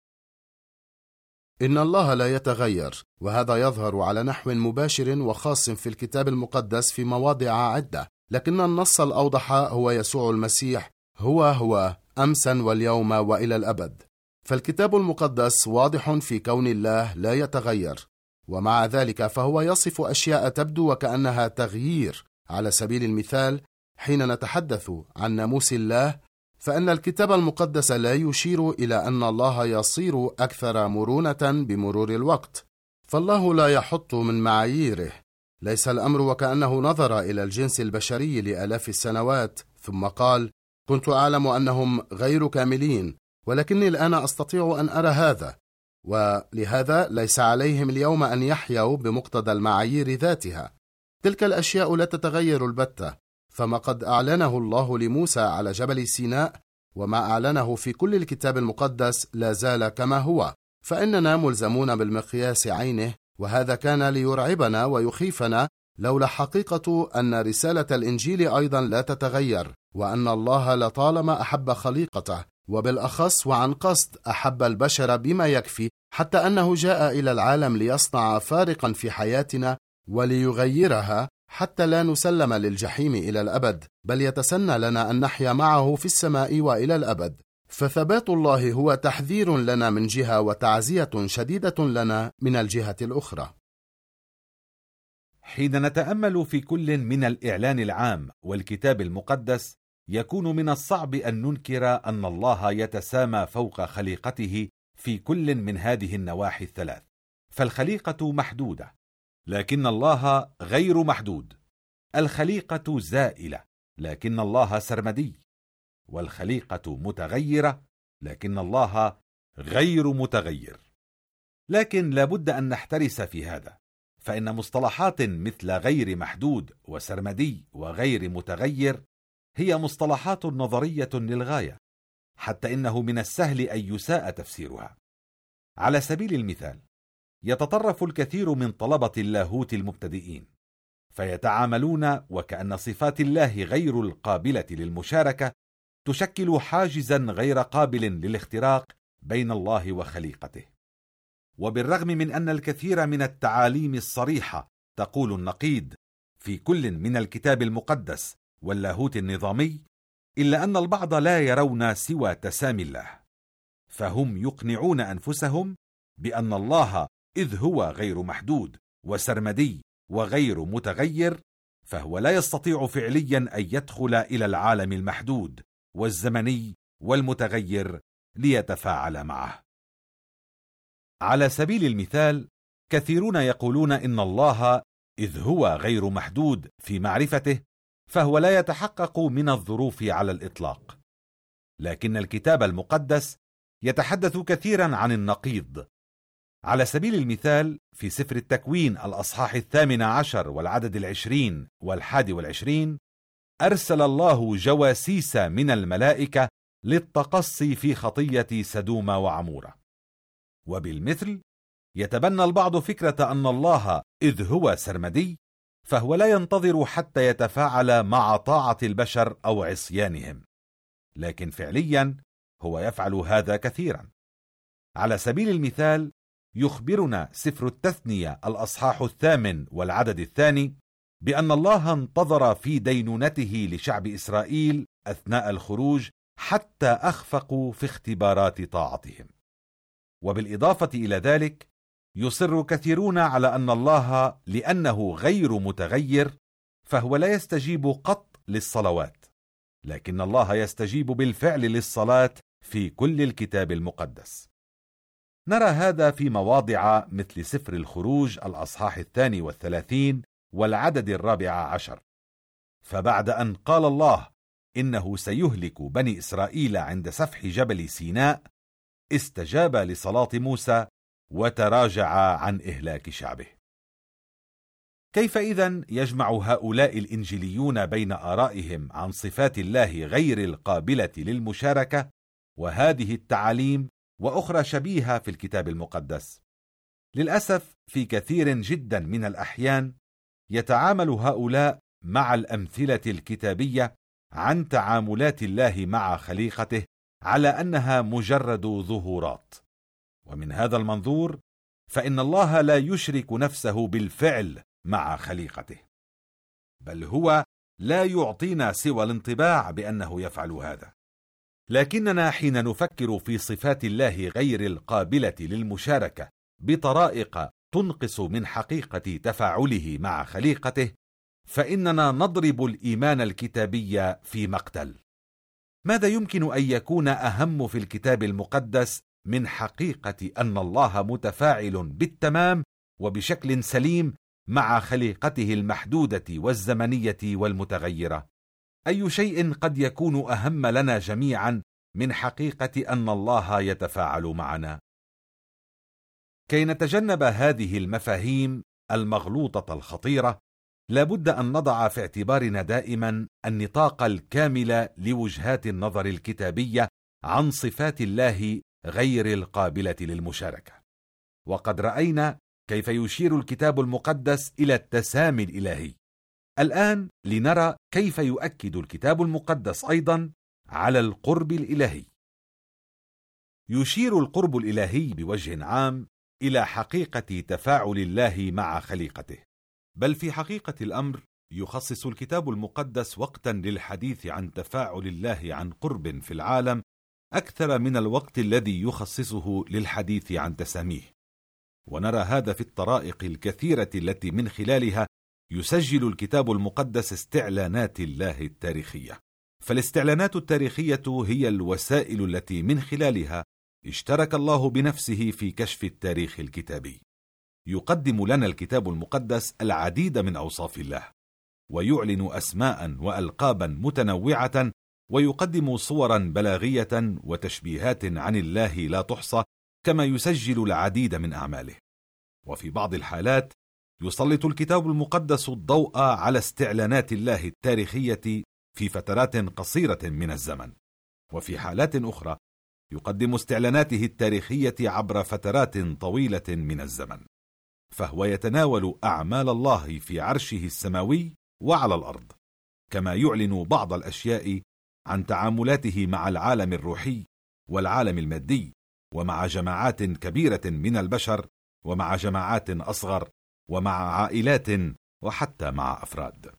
إن الله لا يتغير، وهذا يظهر على نحو مباشر وخاص في الكتاب المقدس في مواضع عدة، لكن النص الأوضح هو يسوع المسيح، هو أمسا واليوم وإلى الأبد. فالكتاب المقدس واضح في كون الله لا يتغير، ومع ذلك فهو يصف أشياء تبدو وكأنها تغيير. على سبيل المثال، حين نتحدث عن ناموس الله، فإن الكتاب المقدس لا يشير إلى أن الله يصير أكثر مرونة بمرور الوقت، فالله لا يحط من معاييره. ليس الأمر وكأنه نظر إلى الجنس البشري لآلاف السنوات ثم قال: كنت أعلم أنهم غير كاملين، ولكني الآن أستطيع أن أرى هذا، ولهذا ليس عليهم اليوم أن يحيوا بمقتضى المعايير ذاتها. تلك الأشياء لا تتغير البتة، فما قد أعلنه الله لموسى على جبل سيناء وما أعلنه في كل الكتاب المقدس لا زال كما هو، فإننا ملزمون بالمقياس عينه، وهذا كان ليرعبنا ويخيفنا لولا حقيقة أن رسالة الإنجيل أيضا لا تتغير، وأن الله لطالما أحب خليقته، وبالأخص وعن قصد أحب البشر بما يكفي، حتى أنه جاء إلى العالم ليصنع فارقا في حياتنا وليغيرها حتى لا نسلم للجحيم إلى الأبد، بل يتسنى لنا أن نحيا معه في السماء وإلى الأبد. فثبات الله هو تحذير لنا من جهة وتعزية شديدة لنا من الجهة الأخرى. حين نتأمل في كل من الإعلان العام والكتاب المقدس، يكون من الصعب أن ننكر أن الله يتسامى فوق خليقته في كل من هذه النواحي الثلاث. فالخليقة محدودة، لكن الله غير محدود. الخليقة زائلة، لكن الله سرمدي. والخليقة متغيرة، لكن الله غير متغير. لكن لابد أن نحترس في هذا، فإن مصطلحات مثل غير محدود وسرمدي وغير متغير هي مصطلحات نظرية للغاية، حتى إنه من السهل أن يساء تفسيرها. على سبيل المثال، يتطرف الكثير من طلبة اللاهوت المبتدئين فيتعاملون وكأن صفات الله غير القابلة للمشاركة تشكل حاجزا غير قابل للاختراق بين الله وخليقته. وبالرغم من أن الكثير من التعاليم الصريحة تقول النقيض في كل من الكتاب المقدس واللاهوت النظامي، إلا أن البعض لا يرون سوى تسامي الله، فهم يقنعون أنفسهم بأن الله إذ هو غير محدود وسرمدي وغير متغير، فهو لا يستطيع فعليا أن يدخل إلى العالم المحدود والزمني والمتغير ليتفاعل معه. على سبيل المثال، كثيرون يقولون إن الله إذ هو غير محدود في معرفته فهو لا يتحقق من الظروف على الإطلاق، لكن الكتاب المقدس يتحدث كثيرا عن النقيض. على سبيل المثال، في سفر التكوين الأصحاح 18 والعدد 20 و21 أرسل الله جواسيس من الملائكة للتقصي في خطية سدوم وعمورة. وبالمثل يتبنى البعض فكرة أن الله إذ هو سرمدي فهو لا ينتظر حتى يتفاعل مع طاعة البشر أو عصيانهم، لكن فعليا هو يفعل هذا كثيرا. على سبيل المثال، يخبرنا سفر التثنية الأصحاح 8 والعدد 2 بأن الله انتظر في دينونته لشعب إسرائيل أثناء الخروج حتى أخفقوا في اختبارات طاعتهم. وبالإضافة إلى ذلك، يصر كثيرون على أن الله لأنه غير متغير فهو لا يستجيب قط للصلوات، لكن الله يستجيب بالفعل للصلاة في كل الكتاب المقدس. نرى هذا في مواضع مثل سفر الخروج الأصحاح 32 والعدد 14. فبعد أن قال الله إنه سيهلك بني إسرائيل عند سفح جبل سيناء، استجاب لصلاة موسى وتراجع عن إهلاك شعبه. كيف إذن يجمع هؤلاء الإنجيليون بين آرائهم عن صفات الله غير القابلة للمشاركة وهذه التعاليم وأخرى شبيهة في الكتاب المقدس؟ للأسف في كثير جدا من الأحيان يتعامل هؤلاء مع الأمثلة الكتابية عن تعاملات الله مع خليقته على أنها مجرد ظهورات. ومن هذا المنظور فإن الله لا يشرك نفسه بالفعل مع خليقته، بل هو لا يعطينا سوى الانطباع بأنه يفعل هذا. لكننا حين نفكر في صفات الله غير القابلة للمشاركة بطرائق تنقص من حقيقة تفاعله مع خليقته، فإننا نضرب الإيمان الكتابي في مقتل. ماذا يمكن أن يكون أهم في الكتاب المقدس من حقيقة أن الله متفاعل بالتمام وبشكل سليم مع خليقته المحدودة والزمنية والمتغيرة؟ أي شيء قد يكون أهم لنا جميعا من حقيقة أن الله يتفاعل معنا؟ كي نتجنب هذه المفاهيم المغلوطة الخطيرة، لابد أن نضع في اعتبارنا دائما النطاق الكامل لوجهات النظر الكتابية عن صفات الله غير القابلة للمشاركة. وقد رأينا كيف يشير الكتاب المقدس إلى التسامي الإلهي. الآن لنرى كيف يؤكد الكتاب المقدس أيضا على القرب الإلهي. يشير القرب الإلهي بوجه عام إلى حقيقة تفاعل الله مع خليقته، بل في حقيقة الأمر يخصص الكتاب المقدس وقتا للحديث عن تفاعل الله عن قرب في العالم أكثر من الوقت الذي يخصصه للحديث عن تساميه. ونرى هذا في الطرائق الكثيرة التي من خلالها يسجل الكتاب المقدس استعلانات الله التاريخية. فالاستعلانات التاريخية هي الوسائل التي من خلالها اشترك الله بنفسه في كشف التاريخ الكتابي. يقدم لنا الكتاب المقدس العديد من أوصاف الله، ويعلن أسماء وألقابا متنوعة، ويقدم صورا بلاغية وتشبيهات عن الله لا تحصى، كما يسجل العديد من أعماله. وفي بعض الحالات يسلط الكتاب المقدس الضوء على استعلانات الله التاريخية في فترات قصيرة من الزمن، وفي حالات أخرى يقدم استعلاناته التاريخية عبر فترات طويلة من الزمن. فهو يتناول أعمال الله في عرشه السماوي وعلى الأرض، كما يعلن بعض الأشياء عن تعاملاته مع العالم الروحي والعالم المادي، ومع جماعات كبيرة من البشر، ومع جماعات أصغر، ومع عائلات، وحتى مع أفراد.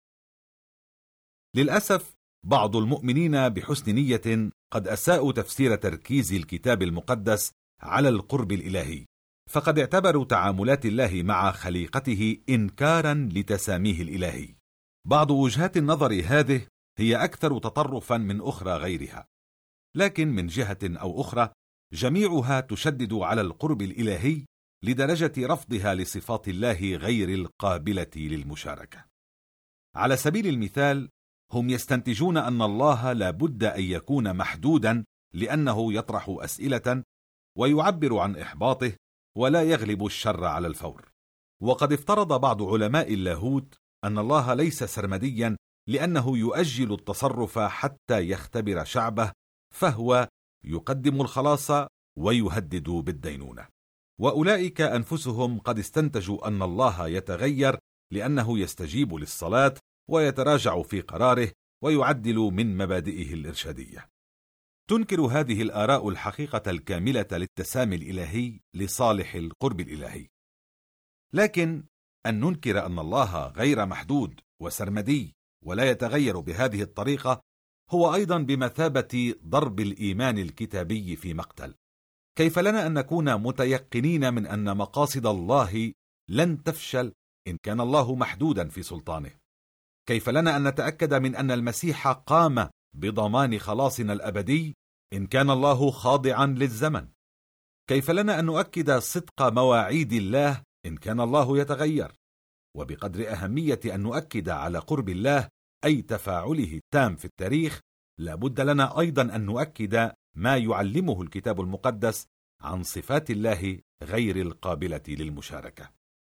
للأسف بعض المؤمنين بحسن نية قد أساءوا تفسير تركيز الكتاب المقدس على القرب الإلهي، فقد اعتبروا تعاملات الله مع خليقته إنكارا لتساميه الإلهي. بعض وجهات النظر هذه هي أكثر تطرفا من أخرى غيرها، لكن من جهة أو أخرى جميعها تشدد على القرب الإلهي لدرجة رفضها لصفات الله غير القابلة للمشاركة. على سبيل المثال، هم يستنتجون أن الله لا بد أن يكون محدودا لأنه يطرح أسئلة ويعبر عن إحباطه ولا يغلب الشر على الفور. وقد افترض بعض علماء اللاهوت أن الله ليس سرمديا لأنه يؤجل التصرف حتى يختبر شعبه، فهو يقدم الخلاص ويهدد بالدينونة. وأولئك أنفسهم قد استنتجوا أن الله يتغير لأنه يستجيب للصلاة ويتراجع في قراره ويعدل من مبادئه الإرشادية. تنكر هذه الآراء الحقيقة الكاملة للتسامي الإلهي لصالح القرب الإلهي. لكن أن ننكر أن الله غير محدود وسرمدي ولا يتغير بهذه الطريقة هو أيضا بمثابة ضرب الإيمان الكتابي في مقتل. كيف لنا أن نكون متيقنين من أن مقاصد الله لن تفشل إن كان الله محدودا في سلطانه؟ كيف لنا أن نتأكد من أن المسيح قام بضمان خلاصنا الأبدي إن كان الله خاضعا للزمن؟ كيف لنا أن نؤكد صدق مواعيد الله إن كان الله يتغير؟ وبقدر أهمية أن نؤكد على قرب الله أي تفاعله التام في التاريخ، لابد لنا أيضا أن نؤكد ما يعلمه الكتاب المقدس عن صفات الله غير القابلة للمشاركة.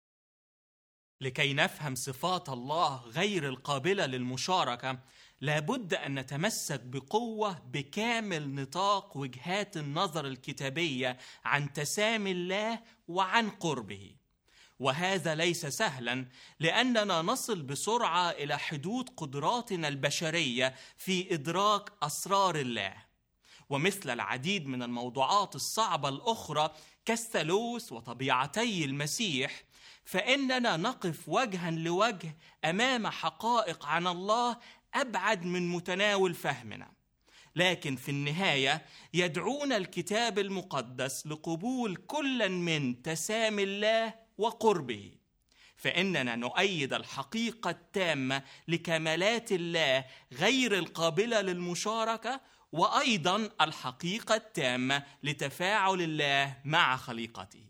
لكي نفهم صفات الله غير القابلة للمشاركة، لابد أن نتمسك بقوة بكامل نطاق وجهات النظر الكتابية عن تسامي الله وعن قربه. وهذا ليس سهلا، لأننا نصل بسرعة إلى حدود قدراتنا البشرية في إدراك أسرار الله. ومثل العديد من الموضوعات الصعبة الأخرى كالثالوث وطبيعتي المسيح، فإننا نقف وجها لوجه أمام حقائق عن الله أبعد من متناول فهمنا. لكن في النهاية يدعونا الكتاب المقدس لقبول كل من تسامي الله وقربه، فإننا نؤيد الحقيقة التامة لكمالات الله غير القابلة للمشاركة، وأيضا الحقيقة التامة لتفاعل الله مع خليقته.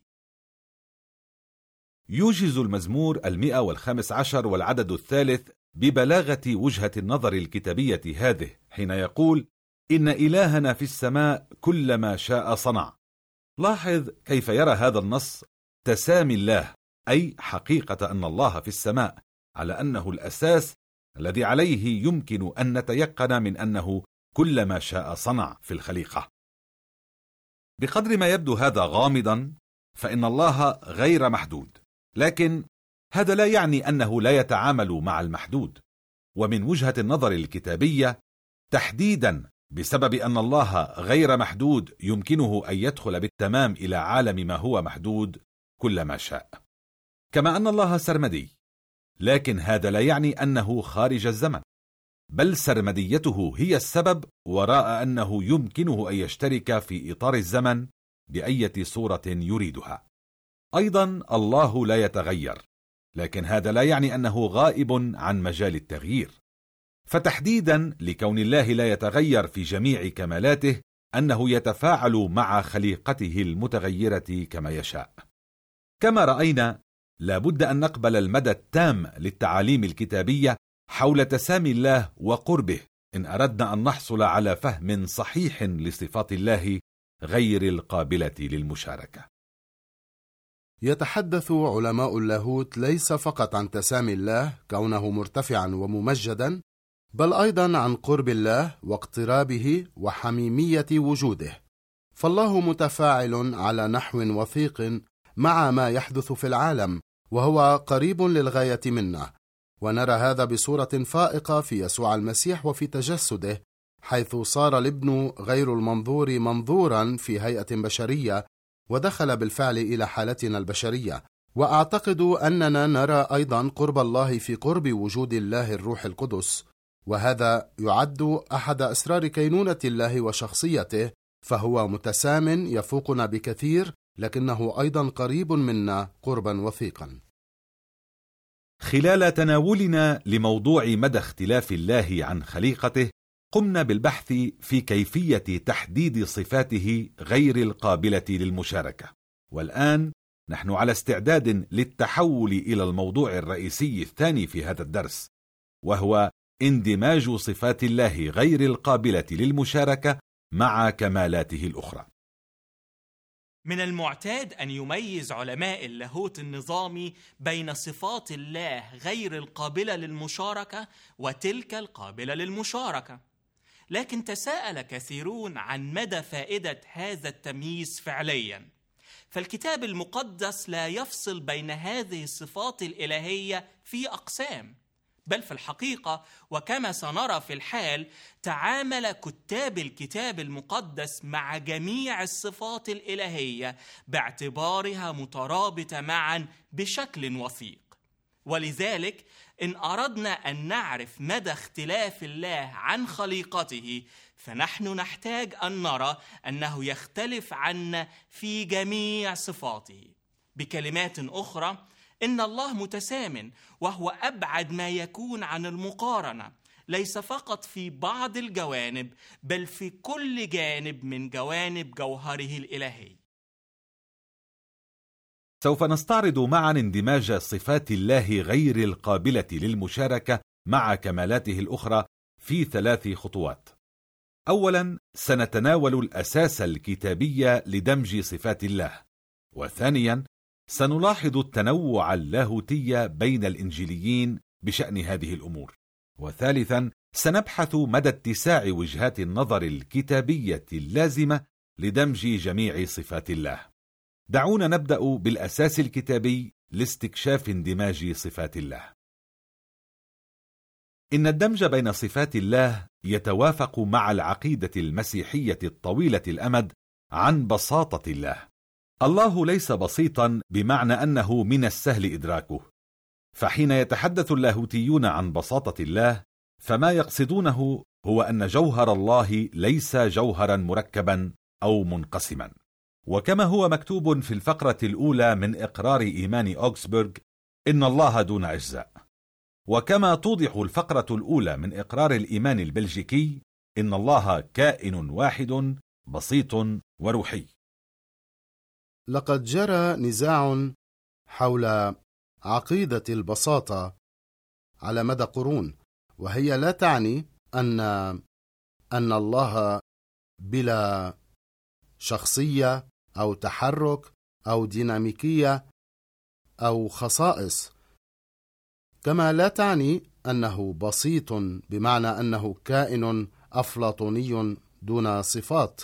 يوجز المزمور 115 والعدد 3 ببلاغة وجهة النظر الكتابية هذه حين يقول: إن إلهنا في السماء كل ما شاء صنع. لاحظ كيف يرى هذا النص تسامي الله، أي حقيقة أن الله في السماء، على أنه الأساس الذي عليه يمكن أن نتيقن من أنه كل ما شاء صنع في الخليقة. بقدر ما يبدو هذا غامضا، فإن الله غير محدود، لكن هذا لا يعني أنه لا يتعامل مع المحدود. ومن وجهة النظر الكتابية تحديدا، بسبب أن الله غير محدود، يمكنه أن يدخل بالتمام إلى عالم ما هو محدود كل ما شاء. كما أن الله سرمدي، لكن هذا لا يعني أنه خارج الزمن، بل سرمديته هي السبب وراء أنه يمكنه أن يشترك في إطار الزمن بأية صورة يريدها. أيضا الله لا يتغير، لكن هذا لا يعني أنه غائب عن مجال التغيير. فتحديدا لكون الله لا يتغير في جميع كمالاته، أنه يتفاعل مع خليقته المتغيرة كما يشاء. كما رأينا، لابد أن نقبل المدى التام للتعاليم الكتابية حول تسامي الله وقربه إن أردنا أن نحصل على فهم صحيح لصفات الله غير القابلة للمشاركة. يتحدث علماء اللاهوت ليس فقط عن تسامي الله كونه مرتفعا وممجدا، بل أيضا عن قرب الله واقترابه وحميمية وجوده. فالله متفاعل على نحو وثيق مع ما يحدث في العالم، وهو قريب للغاية منا. ونرى هذا بصورة فائقة في يسوع المسيح وفي تجسده، حيث صار الابن غير المنظور منظورا في هيئة بشرية، ودخل بالفعل إلى حالتنا البشرية. وأعتقد أننا نرى أيضا قرب الله في قرب وجود الله الروح القدس، وهذا يعد أحد أسرار كينونة الله وشخصيته، فهو متسام يفوقنا بكثير لكنه أيضا قريب منا قربا وثيقا. خلال تناولنا لموضوع مدى اختلاف الله عن خليقته، قمنا بالبحث في كيفية تحديد صفاته غير القابلة للمشاركة، والآن نحن على استعداد للتحول إلى الموضوع الرئيسي الثاني في هذا الدرس، وهو اندماج صفات الله غير القابلة للمشاركة مع كمالاته الأخرى. من المعتاد أن يميز علماء اللاهوت النظامي بين صفات الله غير القابلة للمشاركة وتلك القابلة للمشاركة، لكن تساءل كثيرون عن مدى فائدة هذا التمييز فعلياً، فالكتاب المقدس لا يفصل بين هذه الصفات الإلهية في أقسام، بل في الحقيقة وكما سنرى في الحال تعامل كتاب الكتاب المقدس مع جميع الصفات الإلهية باعتبارها مترابطة معا بشكل وثيق. ولذلك إن أردنا أن نعرف مدى اختلاف الله عن خليقته فنحن نحتاج أن نرى أنه يختلف عنا في جميع صفاته. بكلمات أخرى، إن الله متسامٍ، وهو أبعد ما يكون عن المقارنة، ليس فقط في بعض الجوانب بل في كل جانب من جوانب جوهره الإلهي. سوف نستعرض معا اندماج صفات الله غير القابلة للمشاركة مع كمالاته الأخرى في 3 خطوات. أولا، سنتناول الأساس الكتابي لدمج صفات الله، وثانيا سنلاحظ التنوع اللاهوتي بين الإنجيليين بشأن هذه الأمور، وثالثا سنبحث مدى اتساع وجهات النظر الكتابية اللازمة لدمج جميع صفات الله. دعونا نبدأ بالأساس الكتابي لاستكشاف اندماج صفات الله. إن الدمج بين صفات الله يتوافق مع العقيدة المسيحية الطويلة الأمد عن بساطة الله. الله ليس بسيطا بمعنى أنه من السهل إدراكه، فحين يتحدث اللاهوتيون عن بساطة الله فما يقصدونه هو أن جوهر الله ليس جوهرا مركبا أو منقسما، وكما هو مكتوب في الفقرة الأولى من إقرار إيمان أوغسبورغ إن الله دون أجزاء، وكما توضح الفقرة الأولى من إقرار الإيمان البلجيكي إن الله كائن واحد بسيط وروحي. لقد جرى نزاع حول عقيدة البساطة على مدى قرون، وهي لا تعني أن الله بلا شخصية أو تحرك أو ديناميكية أو خصائص، كما لا تعني أنه بسيط بمعنى أنه كائن أفلاطوني دون صفات،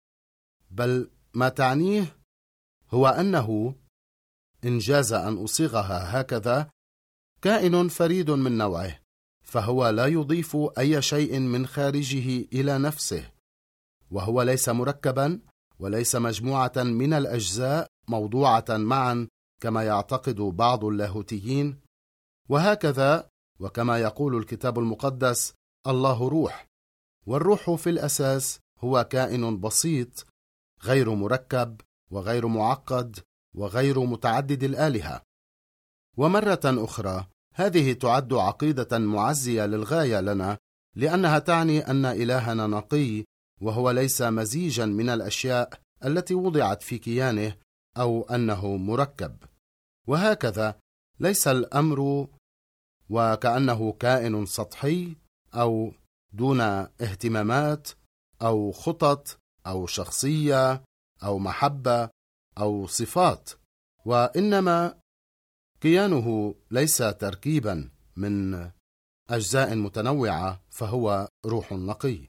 بل ما تعنيه هو أنه إن جاز أن أصيغها هكذا كائن فريد من نوعه، فهو لا يضيف أي شيء من خارجه إلى نفسه، وهو ليس مركبا وليس مجموعة من الأجزاء موضوعة معا كما يعتقد بعض اللاهوتيين. وهكذا وكما يقول الكتاب المقدس الله روح، والروح في الأساس هو كائن بسيط غير مركب وغير معقد وغير متعدد الآلهة. ومرة أخرى هذه تعد عقيدة معزية للغاية لنا، لأنها تعني أن إلهنا نقي وهو ليس مزيجا من الأشياء التي وضعت في كيانه أو أنه مركب. وهكذا ليس الأمر وكأنه كائن سطحي أو دون اهتمامات أو خطط أو شخصية أو محبة أو صفات، وإنما كيانه ليس تركيبا من أجزاء متنوعة، فهو روح نقي.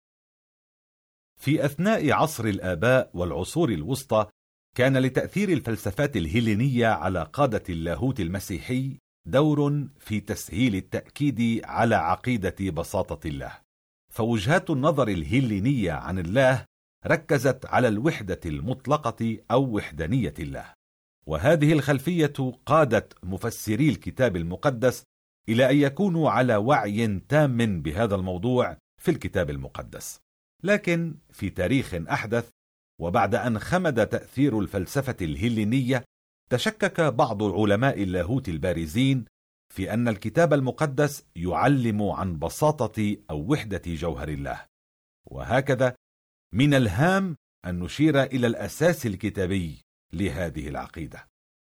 في أثناء عصر الآباء والعصور الوسطى كان لتأثير الفلسفات الهيلينية على قادة اللاهوت المسيحي دور في تسهيل التأكيد على عقيدة بساطة الله، فوجهات النظر الهيلينية عن الله ركزت على الوحدة المطلقة أو وحدانية الله، وهذه الخلفية قادت مفسري الكتاب المقدس إلى أن يكونوا على وعي تام بهذا الموضوع في الكتاب المقدس. لكن في تاريخ أحدث وبعد أن خمد تأثير الفلسفة الهلينية، تشكك بعض علماء اللاهوت البارزين في أن الكتاب المقدس يعلم عن بساطة أو وحدة جوهر الله. وهكذا من الهام أن نشير إلى الأساس الكتابي لهذه العقيدة.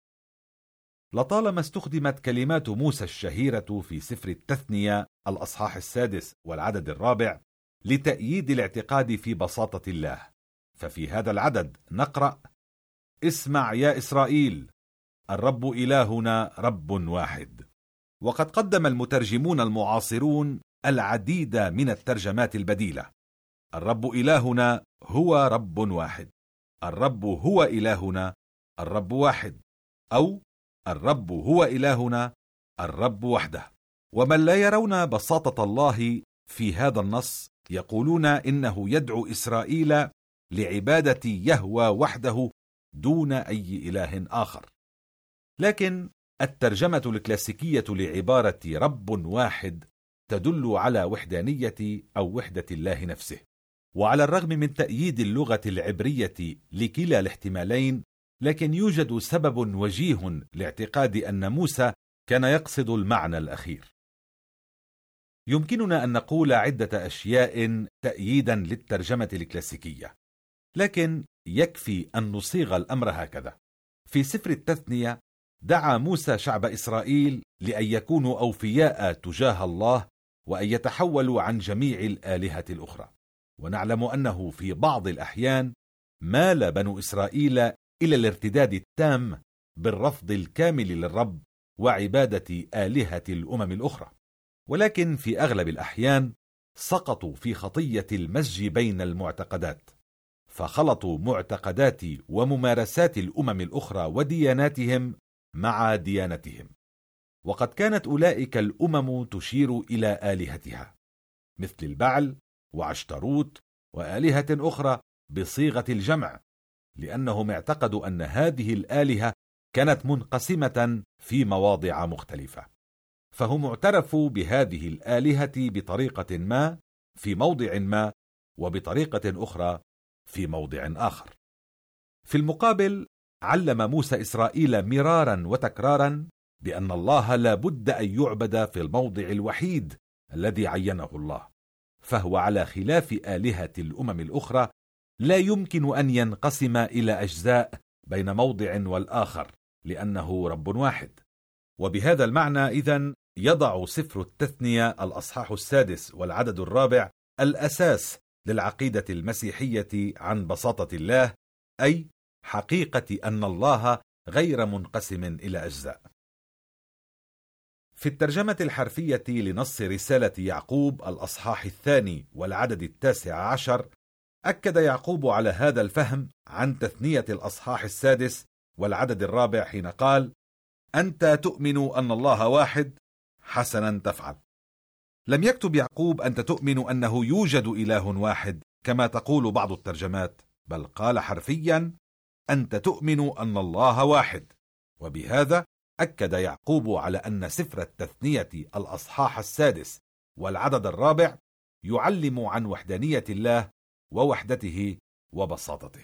لطالما استخدمت كلمات موسى الشهيرة في سفر التثنية الأصحاح 6 والعدد 4 لتأييد الاعتقاد في بساطة الله، ففي هذا العدد نقرأ: اسمع يا إسرائيل، الرب إلهنا رب واحد. وقد قدم المترجمون المعاصرون العديد من الترجمات البديلة: الرب إلهنا هو رب واحد، الرب هو إلهنا، الرب واحد، أو الرب هو إلهنا، الرب وحده. ومن لا يرون بساطة الله في هذا النص يقولون إنه يدعو إسرائيل لعبادة يهوه وحده دون أي إله آخر. لكن الترجمة الكلاسيكية لعبارة رب واحد تدل على وحدانية أو وحدة الله نفسه. وعلى الرغم من تأييد اللغة العبرية لكلا الاحتمالين، لكن يوجد سبب وجيه لاعتقاد أن موسى كان يقصد المعنى الأخير. يمكننا أن نقول عدة أشياء تأييدا للترجمة الكلاسيكية، لكن يكفي أن نصيغ الأمر هكذا. في سفر التثنية دعا موسى شعب إسرائيل لأن يكونوا أوفياء تجاه الله وأن يتحولوا عن جميع الآلهة الأخرى. ونعلم أنه في بعض الأحيان مال بنو إسرائيل إلى الارتداد التام بالرفض الكامل للرب وعبادة آلهة الأمم الأخرى، ولكن في أغلب الأحيان سقطوا في خطية المزج بين المعتقدات، فخلطوا معتقدات وممارسات الأمم الأخرى ودياناتهم مع ديانتهم. وقد كانت أولئك الأمم تشير إلى آلهتها مثل البعل وعشتروت وآلهة أخرى بصيغة الجمع، لأنهم اعتقدوا أن هذه الآلهة كانت منقسمة في مواضع مختلفة، فهم اعترفوا بهذه الآلهة بطريقة ما في موضع ما، وبطريقة أخرى في موضع آخر. في المقابل علم موسى إسرائيل مرارا وتكرارا بأن الله لا بد أن يعبد في الموضع الوحيد الذي عينه الله، فهو على خلاف آلهة الأمم الأخرى لا يمكن أن ينقسم إلى أجزاء بين موضع والآخر، لأنه رب واحد. وبهذا المعنى إذن يضع سفر التثنية الأصحاح 6 والعدد 4 الأساس للعقيدة المسيحية عن بساطة الله، أي حقيقة أن الله غير منقسم إلى أجزاء. في الترجمة الحرفية لنص رسالة يعقوب الأصحاح 2 والعدد 19 أكد يعقوب على هذا الفهم عن تثنية الأصحاح 6 والعدد 4 حين قال: أنت تؤمن أن الله واحد، حسنا تفعل. لم يكتب يعقوب أنت تؤمن أنه يوجد إله واحد كما تقول بعض الترجمات، بل قال حرفيا: أنت تؤمن أن الله واحد. وبهذا أكد يعقوب على أن سفر التثنية الأصحاح 6 والعدد 4 يعلم عن وحدانية الله ووحدته وبساطته.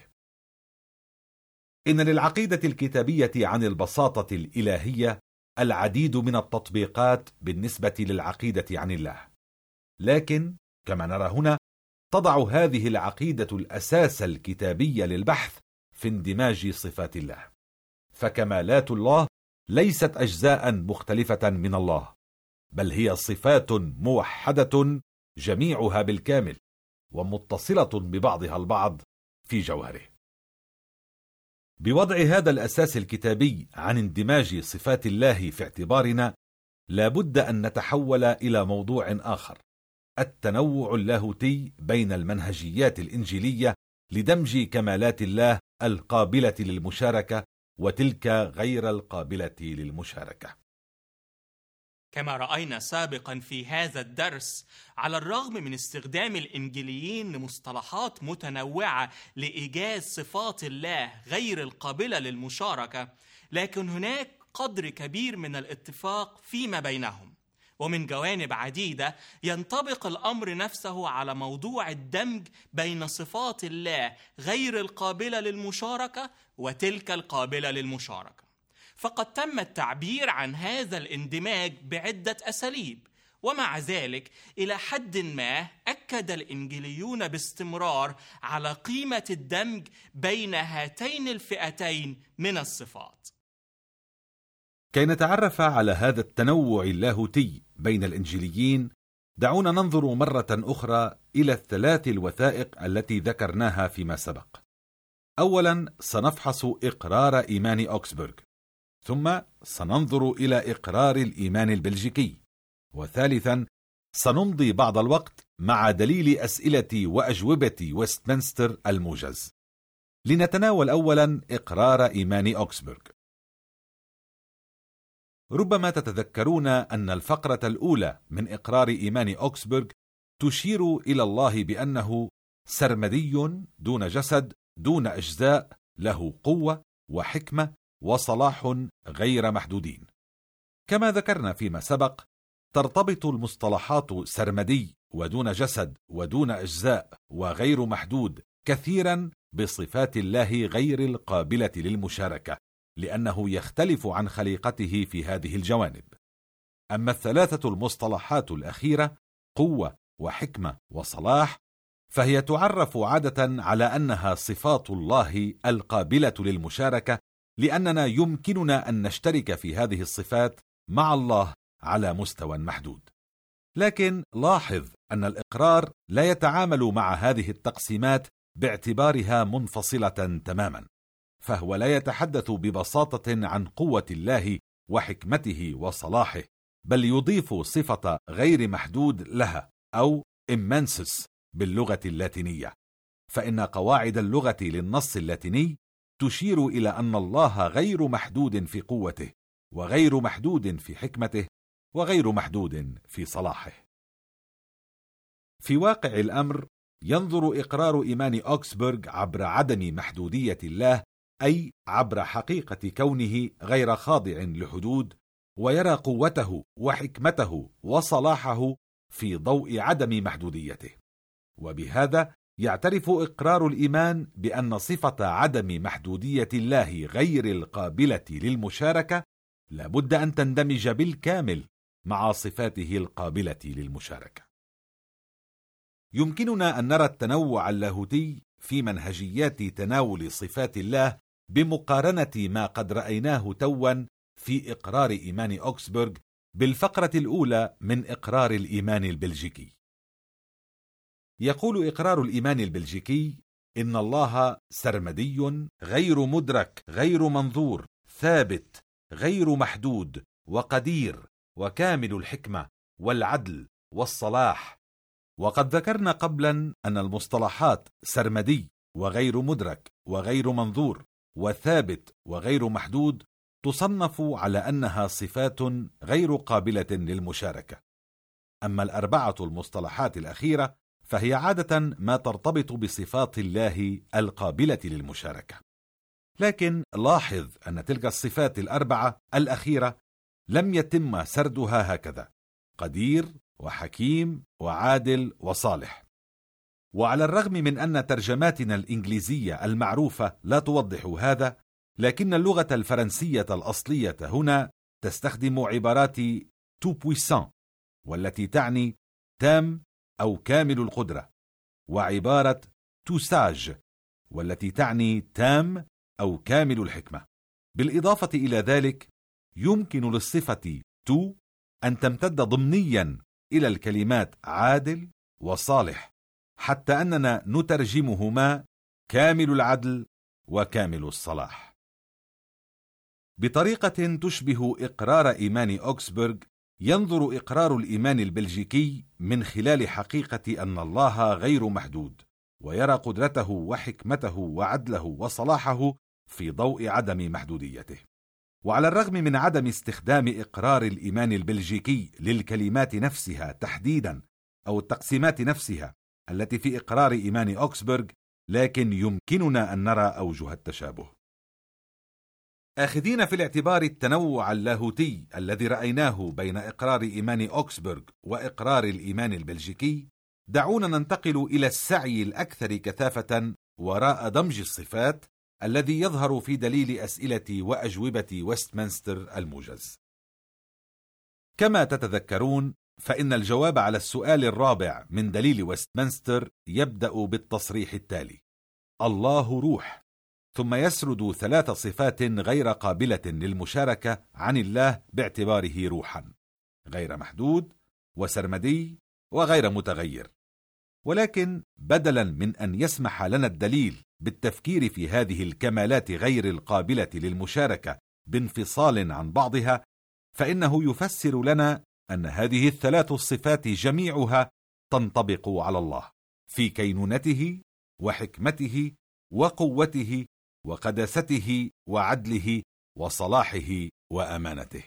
إن للعقيدة الكتابية عن البساطة الإلهية العديد من التطبيقات بالنسبة للعقيدة عن الله، لكن كما نرى هنا تضع هذه العقيدة الأساس الكتابي للبحث في اندماج صفات الله، فكمالات الله ليست أجزاء مختلفة من الله، بل هي صفات موحدة جميعها بالكامل ومتصلة ببعضها البعض في جوهره. بوضع هذا الأساس الكتابي عن اندماج صفات الله في اعتبارنا، لابد أن نتحول إلى موضوع آخر: التنوع اللاهوتي بين المنهجيات الإنجيلية لدمج كمالات الله القابلة للمشاركة وتلك غير القابلة للمشاركة. كما رأينا سابقا في هذا الدرس، على الرغم من استخدام الإنجيليين لمصطلحات متنوعة لإيجاز صفات الله غير القابلة للمشاركة، لكن هناك قدر كبير من الاتفاق فيما بينهم، ومن جوانب عديدة ينطبق الأمر نفسه على موضوع الدمج بين صفات الله غير القابلة للمشاركة وتلك القابلة للمشاركة. فقد تم التعبير عن هذا الاندماج بعدة أساليب، ومع ذلك إلى حد ما أكد الإنجيليون باستمرار على قيمة الدمج بين هاتين الفئتين من الصفات. كي نتعرف على هذا التنوع اللاهوتي بين الإنجيليين، دعونا ننظر مرة أخرى إلى الثلاث الوثائق التي ذكرناها فيما سبق. أولا سنفحص إقرار إيمان أوكسبورغ، ثم سننظر إلى إقرار الإيمان البلجيكي، وثالثا سنمضي بعض الوقت مع دليل أسئلة وأجوبة ويستمنستر الموجز. لنتناول أولا إقرار إيمان أوكسبورغ. ربما تتذكرون أن الفقرة الأولى من إقرار إيمان أوكسبورغ تشير إلى الله بأنه سرمدي دون جسد دون أجزاء، له قوة وحكمة وصلاح غير محدودين. كما ذكرنا فيما سبق، ترتبط المصطلحات سرمدي ودون جسد ودون أجزاء وغير محدود كثيرا بصفات الله غير القابلة للمشاركة، لأنه يختلف عن خليقته في هذه الجوانب. أما الثلاثة المصطلحات الأخيرة قوة وحكمة وصلاح، فهي تعرف عادة على أنها صفات الله القابلة للمشاركة، لأننا يمكننا أن نشترك في هذه الصفات مع الله على مستوى محدود. لكن لاحظ أن الإقرار لا يتعامل مع هذه التقسيمات باعتبارها منفصلة تماما، فهو لا يتحدث ببساطة عن قوة الله وحكمته وصلاحه، بل يضيف صفة غير محدود لها أو immensus باللغة اللاتينية، فإن قواعد اللغة للنص اللاتيني تشير إلى أن الله غير محدود في قوته، وغير محدود في حكمته، وغير محدود في صلاحه. في واقع الأمر ينظر إقرار إيمان أوكسبورغ عبر عدم محدودية الله، أي عبر حقيقة كونه غير خاضع لحدود، ويرى قوته وحكمته وصلاحه في ضوء عدم محدوديته. وبهذا يعترف إقرار الإيمان بأن صفة عدم محدودية الله غير القابلة للمشاركة لابد أن تندمج بالكامل مع صفاته القابلة للمشاركة. يمكننا أن نرى التنوع اللاهوتي في منهجيات تناول صفات الله بمقارنة ما قد رأيناه توا في إقرار إيمان أوكسبورغ بالفقرة الأولى من إقرار الإيمان البلجيكي. يقول إقرار الإيمان البلجيكي إن الله سرمدي غير مدرك غير منظور ثابت غير محدود وقدير وكامل الحكمة والعدل والصلاح. وقد ذكرنا قبلا أن المصطلحات سرمدي وغير مدرك وغير منظور وثابت وغير محدود تصنف على أنها صفات غير قابلة للمشاركة. أما الأربعة المصطلحات الأخيرة فهي عادة ما ترتبط بصفات الله القابلة للمشاركة. لكن لاحظ أن تلك الصفات الأربعة الأخيرة لم يتم سردها هكذا: قدير وحكيم وعادل وصالح. وعلى الرغم من أن ترجماتنا الإنجليزية المعروفة لا توضح هذا، لكن اللغة الفرنسية الأصلية هنا تستخدم عبارات tout puissant والتي تعني تام أو كامل القدرة، وعبارة tout sage والتي تعني تام أو كامل الحكمة. بالإضافة إلى ذلك يمكن للصفة تو أن تمتد ضمنيا إلى الكلمات عادل وصالح، حتى أننا نترجمهما كامل العدل وكامل الصلاح. بطريقة تشبه إقرار إيمان أوكسبورغ، ينظر إقرار الإيمان البلجيكي من خلال حقيقة أن الله غير محدود، ويرى قدرته وحكمته وعدله وصلاحه في ضوء عدم محدوديته. وعلى الرغم من عدم استخدام إقرار الإيمان البلجيكي للكلمات نفسها تحديدا أو التقسيمات نفسها التي في إقرار إيمان أوكسبورغ، لكن يمكننا أن نرى أوجه التشابه. آخذين في الاعتبار التنوع اللاهوتي الذي رأيناه بين إقرار إيمان أوكسبورغ وإقرار الإيمان البلجيكي، دعونا ننتقل إلى السعي الأكثر كثافة وراء دمج الصفات الذي يظهر في دليل أسئلة وأجوبة ويستمنستر الموجز. كما تتذكرون، فإن الجواب على السؤال الرابع من دليل ويستمنستر يبدأ بالتصريح التالي: الله روح، ثم يسرد 3 صفات غير قابلة للمشاركة عن الله باعتباره روحا: غير محدود وسرمدي وغير متغير. ولكن بدلا من أن يسمح لنا الدليل بالتفكير في هذه الكمالات غير القابلة للمشاركة بانفصال عن بعضها، فإنه يفسر لنا أن هذه ال3 الصفات جميعها تنطبق على الله في كينونته وحكمته وقوته وقداسته وعدله وصلاحه وأمانته.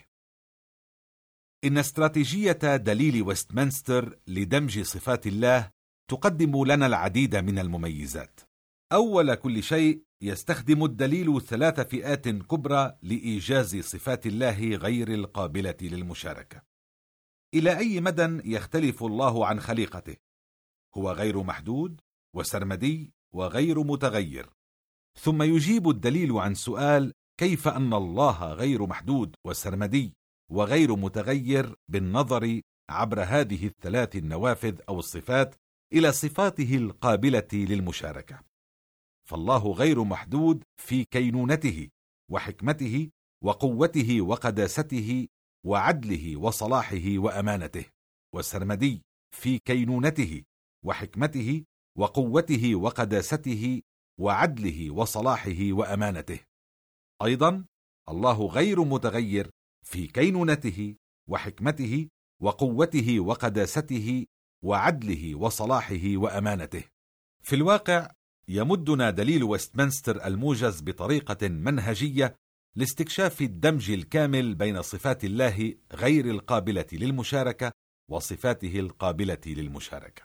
إن استراتيجية دليل ويستمنستر لدمج صفات الله تقدم لنا العديد من المميزات. أول كل شيء، يستخدم الدليل 3 فئات كبرى لإيجاز صفات الله غير القابلة للمشاركة. إلى أي مدى يختلف الله عن خليقته؟ هو غير محدود وسرمدي وغير متغير. ثم يجيب الدليل عن سؤال: كيف أن الله غير محدود وسرمدي وغير متغير بالنظر عبر هذه ال3 النوافذ أو الصفات إلى صفاته القابلة للمشاركة؟ فالله غير محدود في كينونته وحكمته وقوته وقداسته وعدله وصلاحه وأمانته، والسرمدي في كينونته وحكمته وقوته وقداسته وعدله وصلاحه وأمانته. أيضا الله غير متغير في كينونته وحكمته وقوته وقداسته وعدله وصلاحه وأمانته. في الواقع يمدنا دليل ويستمنستر الموجز بطريقة منهجية لاستكشاف الدمج الكامل بين صفات الله غير القابلة للمشاركة وصفاته القابلة للمشاركة.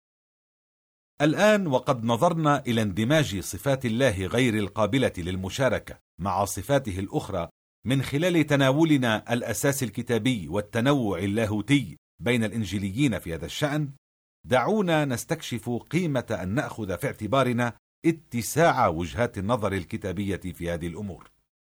الآن وقد نظرنا إلى اندماج صفات الله غير القابلة للمشاركة مع صفاته الأخرى من خلال تناولنا الأساس الكتابي والتنوع اللاهوتي بين الإنجيليين في هذا الشأن، دعونا نستكشف قيمة أن نأخذ في اعتبارنا اتساع وجهات النظر الكتابية في هذه الأمور.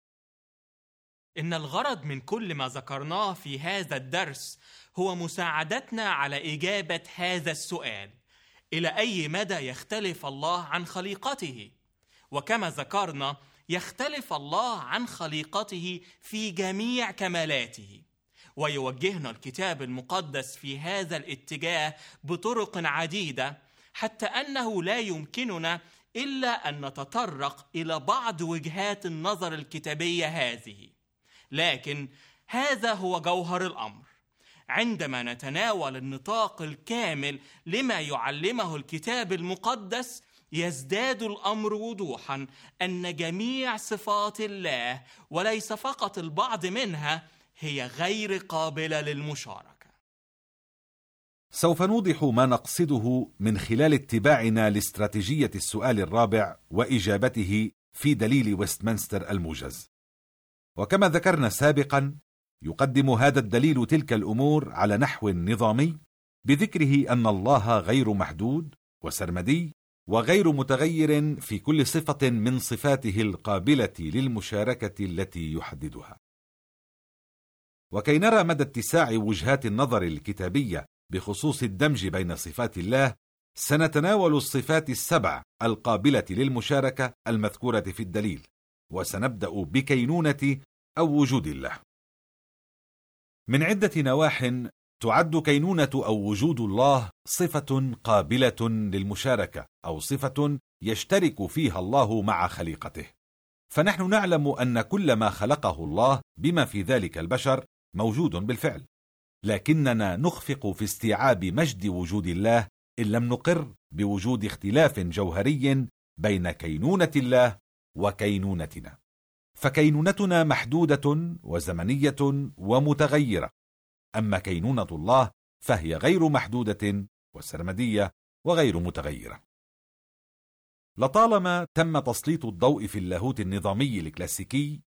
إن الغرض من كل ما ذكرناه في هذا الدرس هو مساعدتنا على إجابة هذا السؤال: إلى أي مدى يختلف الله عن خليقته؟ وكما ذكرنا، يختلف الله عن خليقته في جميع كمالاته، ويوجهنا الكتاب المقدس في هذا الاتجاه بطرق عديدة، حتى أنه لا يمكننا إلا أن نتطرق إلى بعض وجهات النظر الكتابية هذه. لكن هذا هو جوهر الأمر. عندما نتناول النطاق الكامل لما يعلمه الكتاب المقدس، يزداد الأمر وضوحا أن جميع صفات الله وليس فقط البعض منها هي غير قابلة للمشاركة. سوف نوضح ما نقصده من خلال اتباعنا لاستراتيجية السؤال الرابع وإجابته في دليل ويستمنستر الموجز. وكما ذكرنا سابقا، يقدم هذا الدليل تلك الأمور على نحو نظامي، بذكره أن الله غير محدود وسرمدي وغير متغير في كل صفة من صفاته القابلة للمشاركة التي يحددها. وكي نرى مدى اتساع وجهات النظر الكتابية بخصوص الدمج بين صفات الله، سنتناول الصفات 7 القابلة للمشاركة المذكورة في الدليل، وسنبدأ بكينونة أو وجود الله. من عدة نواح تعد كينونة أو وجود الله صفة قابلة للمشاركة، أو صفة يشترك فيها الله مع خليقته. فنحن نعلم أن كل ما خلقه الله بما في ذلك البشر موجود بالفعل، لكننا نخفق في استيعاب مجد وجود الله إن لم نقر بوجود اختلاف جوهري بين كينونة الله وكينونتنا. فكينونتنا محدودة وزمنية ومتغيرة، أما كينونة الله فهي غير محدودة وسرمدية وغير متغيرة. لطالما تم تسليط الضوء في اللاهوت النظامي الكلاسيكي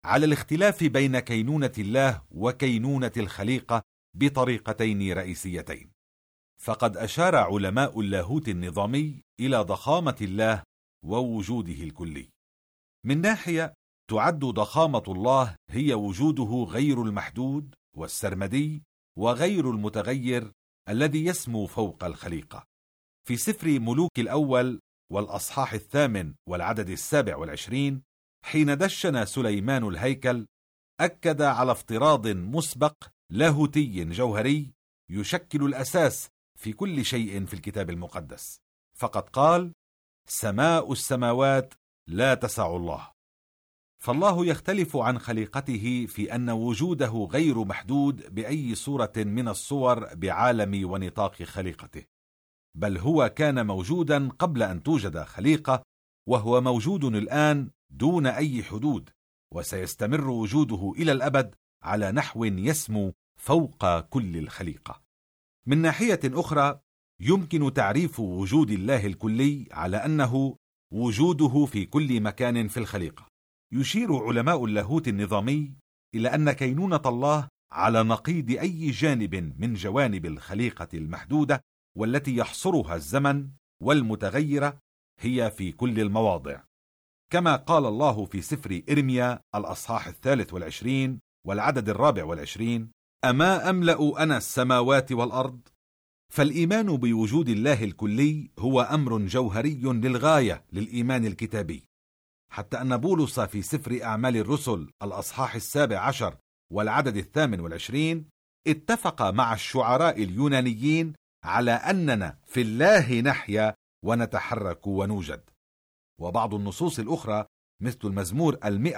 على الاختلاف بين كينونة الله وكينونة الخليقة بطريقتين رئيسيتين. فقد أشار علماء اللاهوت النظامي إلى ضخامة الله ووجوده الكلي. من ناحية تعد ضخامة الله هي وجوده غير المحدود والسرمدي وغير المتغير الذي يسمو فوق الخليقة. في سفر ملوك الأول والأصحاح 8 والعدد 27 حين دشن سليمان الهيكل أكد على افتراض مسبق لاهوتي جوهري يشكل الأساس في كل شيء في الكتاب المقدس، فقد قال: سماء السماوات لا تسع الله. فالله يختلف عن خليقته في أن وجوده غير محدود بأي صورة من الصور بعالم ونطاق خليقته، بل هو كان موجودا قبل أن توجد خليقة، وهو موجود الآن دون أي حدود، وسيستمر وجوده إلى الأبد على نحو يسمو فوق كل الخليقة. من ناحية أخرى يمكن تعريف وجود الله الكلي على أنه وجوده في كل مكان في الخليقة. يشير علماء اللاهوت النظامي إلى أن كينونة الله على نقيض أي جانب من جوانب الخليقة المحدودة والتي يحصرها الزمن والمتغيرة هي في كل المواضع، كما قال الله في سفر إرميا الأصحاح 23 والعدد 24: أما أملأ أنا السماوات والأرض؟ فالإيمان بوجود الله الكلي هو أمر جوهري للغاية للإيمان الكتابي، حتى أن بولس في سفر أعمال الرسل الأصحاح 17 والعدد 28 اتفق مع الشعراء اليونانيين على أننا في الله نحيا ونتحرك ونوجد. وبعض النصوص الأخرى مثل المزمور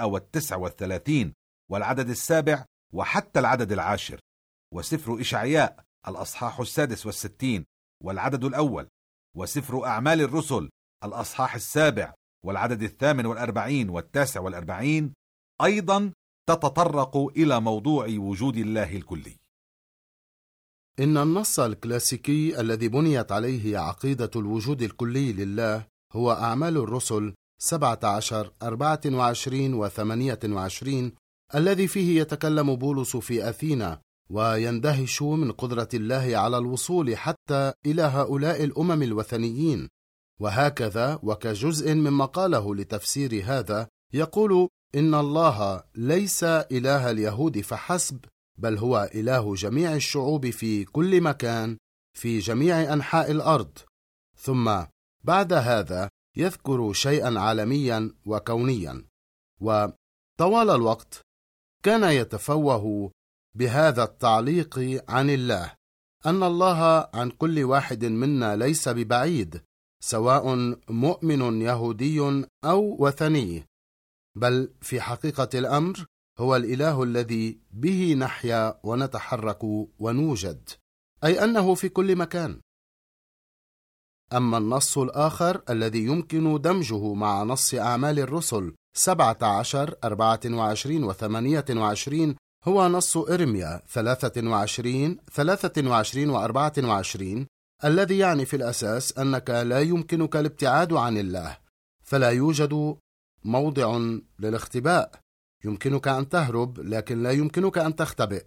139 والعدد 7 وحتى العدد 10، وسفر إشعياء الأصحاح 66 والعدد 1، وسفر أعمال الرسل الأصحاح 7 والعدد 48 و49 أيضا تتطرق إلى موضوع وجود الله الكلي. إن النص الكلاسيكي الذي بنيت عليه عقيدة الوجود الكلي لله هو أعمال الرسل 17 24 و28، الذي فيه يتكلم بولس في أثينا ويندهش من قدرة الله على الوصول حتى إلى هؤلاء الأمم الوثنيين. وهكذا وكجزء مما قاله لتفسير هذا يقول إن الله ليس إله اليهود فحسب، بل هو إله جميع الشعوب في كل مكان في جميع أنحاء الأرض. ثم بعد هذا يذكر شيئا عالميا وكونيا. وطوال الوقت كان يتفوه بهذا التعليق عن الله أن الله عن كل واحد منا ليس ببعيد، سواء مؤمن يهودي أو وثني، بل في حقيقة الأمر هو الإله الذي به نحيا ونتحرك ونوجد، أي أنه في كل مكان. أما النص الآخر الذي يمكن دمجه مع نص أعمال الرسل 17 24 و28 هو نص إرميا 23 و24 الذي يعني في الأساس أنك لا يمكنك الابتعاد عن الله، فلا يوجد موضع للاختباء. يمكنك أن تهرب لكن لا يمكنك أن تختبئ.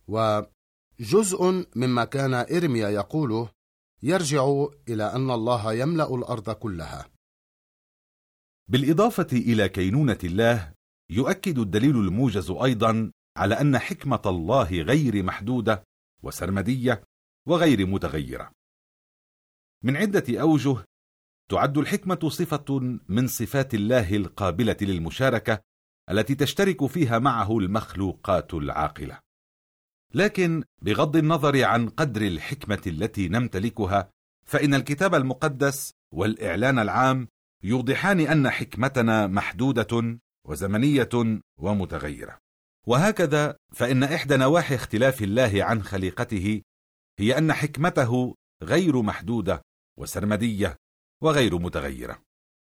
وجزء مما كان إرميا يقوله يرجع إلى أن الله يملأ الأرض كلها. بالإضافة إلى كينونة الله، يؤكد الدليل الموجز أيضا على أن حكمة الله غير محدودة وسرمدية وغير متغيرة. من عدة أوجه تعد الحكمة صفة من صفات الله القابلة للمشاركة التي تشترك فيها معه المخلوقات العاقلة. لكن بغض النظر عن قدر الحكمة التي نمتلكها، فإن الكتاب المقدس والإعلان العام يوضحان أن حكمتنا محدودة وزمنية ومتغيرة. وهكذا فإن إحدى نواحي اختلاف الله عن خليقته هي أن حكمته غير محدودة وسرمدية وغير متغيرة.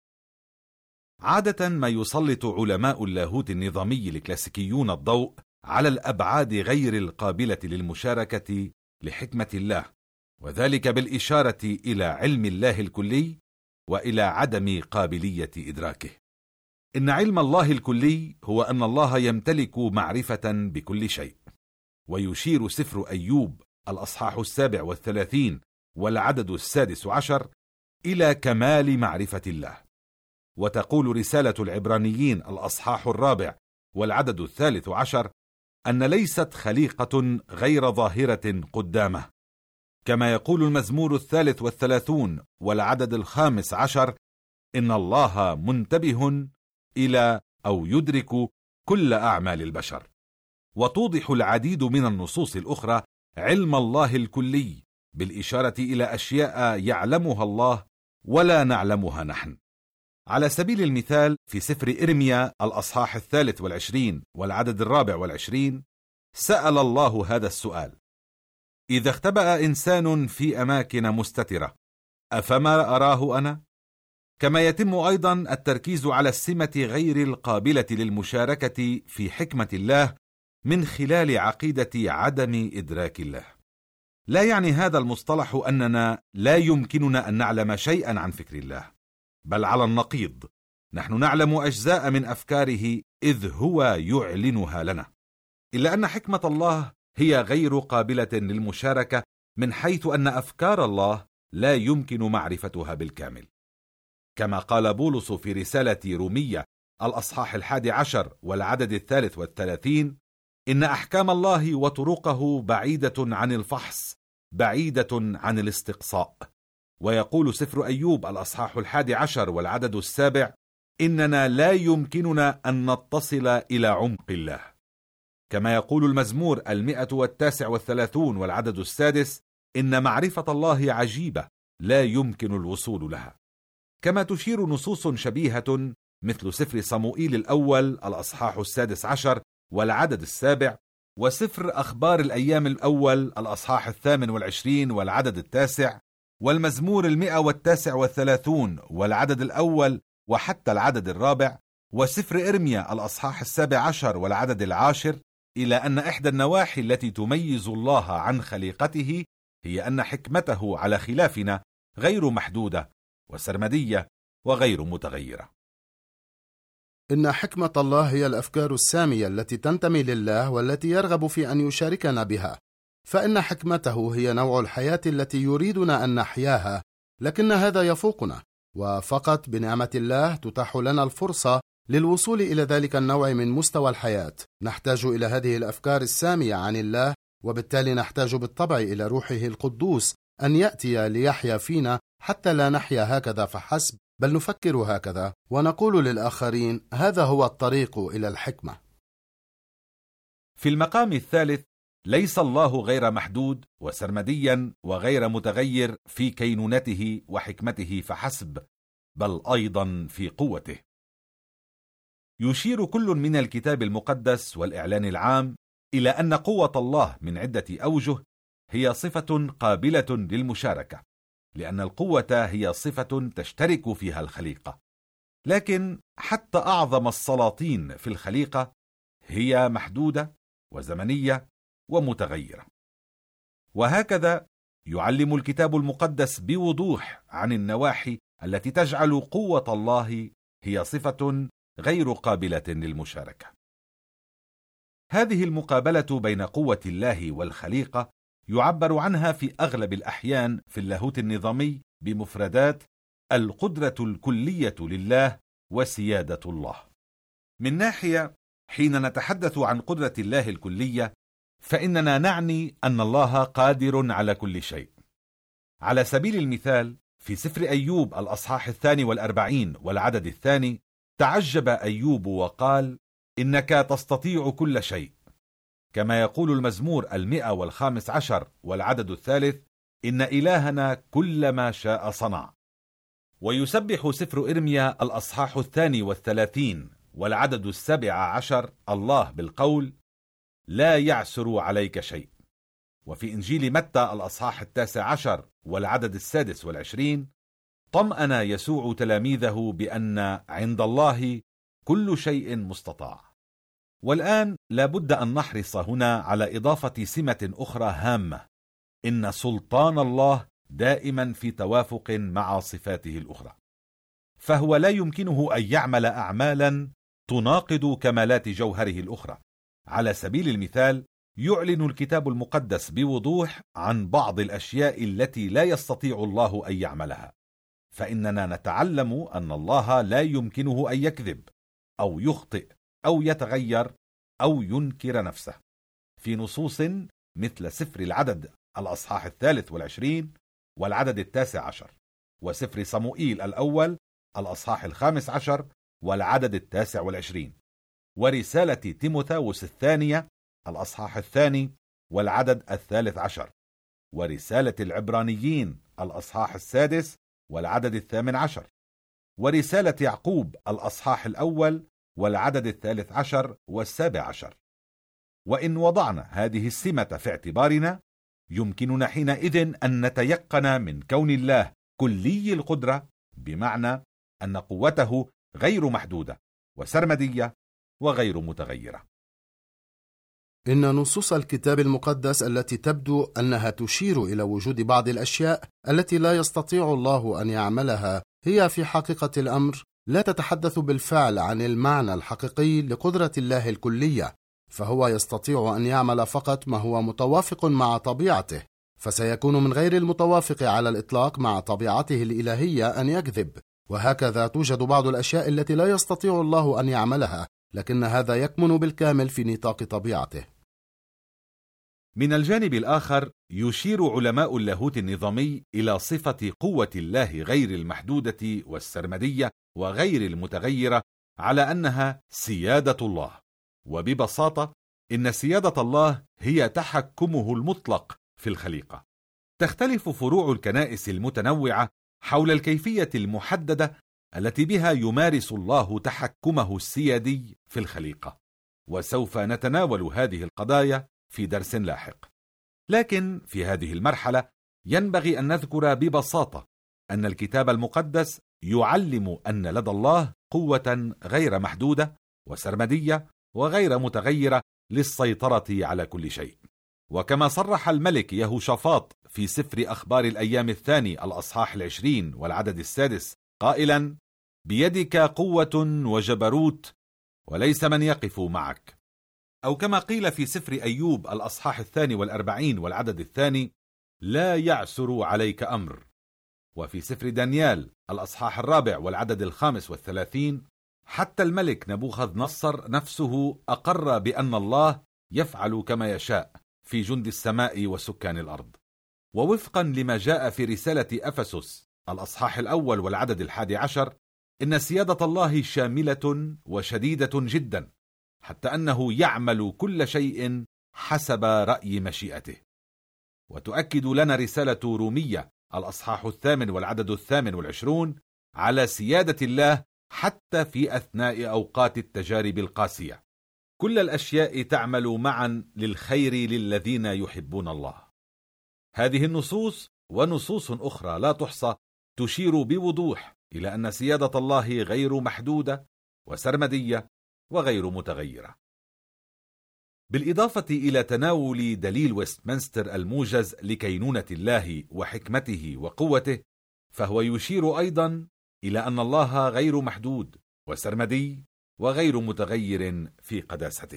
عادة ما يسلط علماء اللاهوت النظامي الكلاسيكيون الضوء على الأبعاد غير القابلة للمشاركة لحكمة الله، وذلك بالإشارة إلى علم الله الكلي وإلى عدم قابلية إدراكه. إن علم الله الكلي هو أن الله يمتلك معرفة بكل شيء. ويشير سفر أيوب الأصحاح 37 والعدد 16 إلى كمال معرفة الله. وتقول رسالة العبرانيين الأصحاح 4 والعدد 13 أن ليست خليقة غير ظاهرة قدامه. كما يقول المزمور 33 والعدد 15 إن الله منتبه إلى أو يدرك كل أعمال البشر. وتوضح العديد من النصوص الأخرى علم الله الكلي بالإشارة إلى أشياء يعلمها الله ولا نعلمها نحن. على سبيل المثال في سفر إرميا الأصحاح 23 والعدد 24 سأل الله هذا السؤال: إذا اختبأ إنسان في أماكن مستترة أفما أراه أنا؟ كما يتم أيضا التركيز على السمة غير القابلة للمشاركة في حكمة الله من خلال عقيدة عدم إدراك الله. لا يعني هذا المصطلح أننا لا يمكننا أن نعلم شيئا عن فكر الله، بل على النقيض، نحن نعلم أجزاء من أفكاره إذ هو يعلنها لنا. إلا أن حكمة الله هي غير قابلة للمشاركة من حيث أن أفكار الله لا يمكن معرفتها بالكامل. كما قال بولس في رسالة رومية الأصحاح 11 والعدد 33 إن أحكام الله وطرقه بعيدة عن الفحص، بعيدة عن الاستقصاء. ويقول سفر أيوب الأصحاح 11 والعدد 7 إننا لا يمكننا أن نتصل إلى عمق الله. كما يقول المزمور 139 والعدد 6 إن معرفة الله عجيبة لا يمكن الوصول لها. كما تشير نصوص شبيهة مثل سفر صموئيل الأول الأصحاح 16 والعدد 7 وسفر أخبار الأيام الأول الأصحاح 28 والعدد 9 والمزمور 139 والعدد الأول وحتى العدد 4 وسفر إرميا الأصحاح 17 والعدد 10 إلى أن إحدى النواحي التي تميز الله عن خليقته هي أن حكمته على خلافنا غير محدودة وسرمدية وغير متغيرة. إن حكمة الله هي الأفكار السامية التي تنتمي لله والتي يرغب في أن يشاركنا بها، فإن حكمته هي نوع الحياة التي يريدنا أن نحياها، لكن هذا يفوقنا، وفقط بنعمة الله تتاح لنا الفرصة للوصول إلى ذلك النوع من مستوى الحياة. نحتاج إلى هذه الأفكار السامية عن الله، وبالتالي نحتاج بالطبع إلى روحه القدوس أن يأتي ليحيا فينا حتى لا نحيا هكذا فحسب، بل نفكر هكذا ونقول للآخرين هذا هو الطريق إلى الحكمة. في المقام الثالث ليس الله غير محدود وسرمديا وغير متغير في كينونته وحكمته فحسب، بل أيضا في قوته. يشير كل من الكتاب المقدس والإعلان العام إلى أن قوة الله من عدة أوجه هي صفة قابلة للمشاركة، لأن القوة هي صفة تشترك فيها الخليقة. لكن حتى أعظم السلاطين في الخليقة هي محدودة وزمنية ومتغيرة. وهكذا يعلم الكتاب المقدس بوضوح عن النواحي التي تجعل قوة الله هي صفة غير قابلة للمشاركة. هذه المقابلة بين قوة الله والخليقة يعبر عنها في أغلب الأحيان في اللاهوت النظامي بمفردات القدرة الكلية لله وسيادة الله. من ناحية، حين نتحدث عن قدرة الله الكلية فإننا نعني أن الله قادر على كل شيء. على سبيل المثال في سفر أيوب الأصحاح 42 والعدد 2 تعجب أيوب وقال إنك تستطيع كل شيء. كما يقول المزمور 115 والعدد 3 إن إلهنا كل ما شاء صنع. ويسبح سفر إرميا الأصحاح 32 والعدد 17 الله بالقول لا يعسر عليك شيء. وفي إنجيل متى الأصحاح 19 والعدد 26 طمأن يسوع تلاميذه بأن عند الله كل شيء مستطاع. والآن لابد أن نحرص هنا على إضافة سمة أخرى هامة، إن سلطان الله دائما في توافق مع صفاته الأخرى. فهو لا يمكنه أن يعمل أعمالا تناقض كمالات جوهره الأخرى. على سبيل المثال، يعلن الكتاب المقدس بوضوح عن بعض الأشياء التي لا يستطيع الله أن يعملها، فإننا نتعلم أن الله لا يمكنه أن يكذب أو يخطئ أو يتغير أو ينكر نفسه، في نصوص مثل سفر العدد الأصحاح 23 والعدد 19، وسفر صموئيل الأول الأصحاح 15 والعدد 29، ورسالة تيموثاوس الثانية الأصحاح 2 والعدد 13، ورسالة العبرانيين الأصحاح 6 والعدد 18، ورسالة يعقوب الأصحاح الأول والعدد 13 و17. وإن وضعنا هذه السمة في اعتبارنا، يمكننا حينئذ أن نتيقن من كون الله كلي القدرة، بمعنى أن قوته غير محدودة وسرمدية وغير متغيرة. إن نصوص الكتاب المقدس التي تبدو أنها تشير إلى وجود بعض الأشياء التي لا يستطيع الله أن يعملها هي في حقيقة الأمر لا تتحدث بالفعل عن المعنى الحقيقي لقدرة الله الكلية، فهو يستطيع أن يعمل فقط ما هو متوافق مع طبيعته، فسيكون من غير المتوافق على الإطلاق مع طبيعته الإلهية أن يكذب. وهكذا توجد بعض الأشياء التي لا يستطيع الله أن يعملها، لكن هذا يكمن بالكامل في نطاق طبيعته. من الجانب الآخر، يشير علماء اللاهوت النظامي إلى صفة قوة الله غير المحدودة والسرمدية وغير المتغيرة على أنها سيادة الله. وببساطة، إن سيادة الله هي تحكمه المطلق في الخليقة. تختلف فروع الكنائس المتنوعة حول الكيفية المحددة التي بها يمارس الله تحكمه السيادي في الخليقة، وسوف نتناول هذه القضايا في درس لاحق. لكن في هذه المرحلة ينبغي أن نذكر ببساطة أن الكتاب المقدس يعلم أن لدى الله قوة غير محدودة وسرمدية وغير متغيرة للسيطرة على كل شيء. وكما صرح الملك يهوشافاط في سفر أخبار الأيام الثاني الأصحاح 20 والعدد 6 قائلا: بيدك قوة وجبروت وليس من يقف معك. أو كما قيل في سفر أيوب الأصحاح 42 والعدد 2: لا يعسر عليك أمر. وفي سفر دانيال الأصحاح 4 والعدد 35: حتى الملك نبوخذ نصر نفسه أقر بأن الله يفعل كما يشاء في جند السماء وسكان الأرض. ووفقا لما جاء في رسالة أفسس الأصحاح الأول والعدد 11: إن سيادة الله شاملة وشديدة جدا، حتى أنه يعمل كل شيء حسب رأي مشيئته. وتؤكد لنا رسالة رومية الأصحاح 8 والعدد 28 على سيادة الله حتى في أثناء أوقات التجارب القاسية. كل الأشياء تعمل معا للخير للذين يحبون الله. هذه النصوص ونصوص أخرى لا تحصى تشير بوضوح إلى أن سيادة الله غير محدودة وسرمدية وغير متغيرة. بالإضافة إلى تناول دليل ويستمنستر الموجز لكينونة الله وحكمته وقوته، فهو يشير أيضا إلى أن الله غير محدود وسرمدي وغير متغير في قداسته.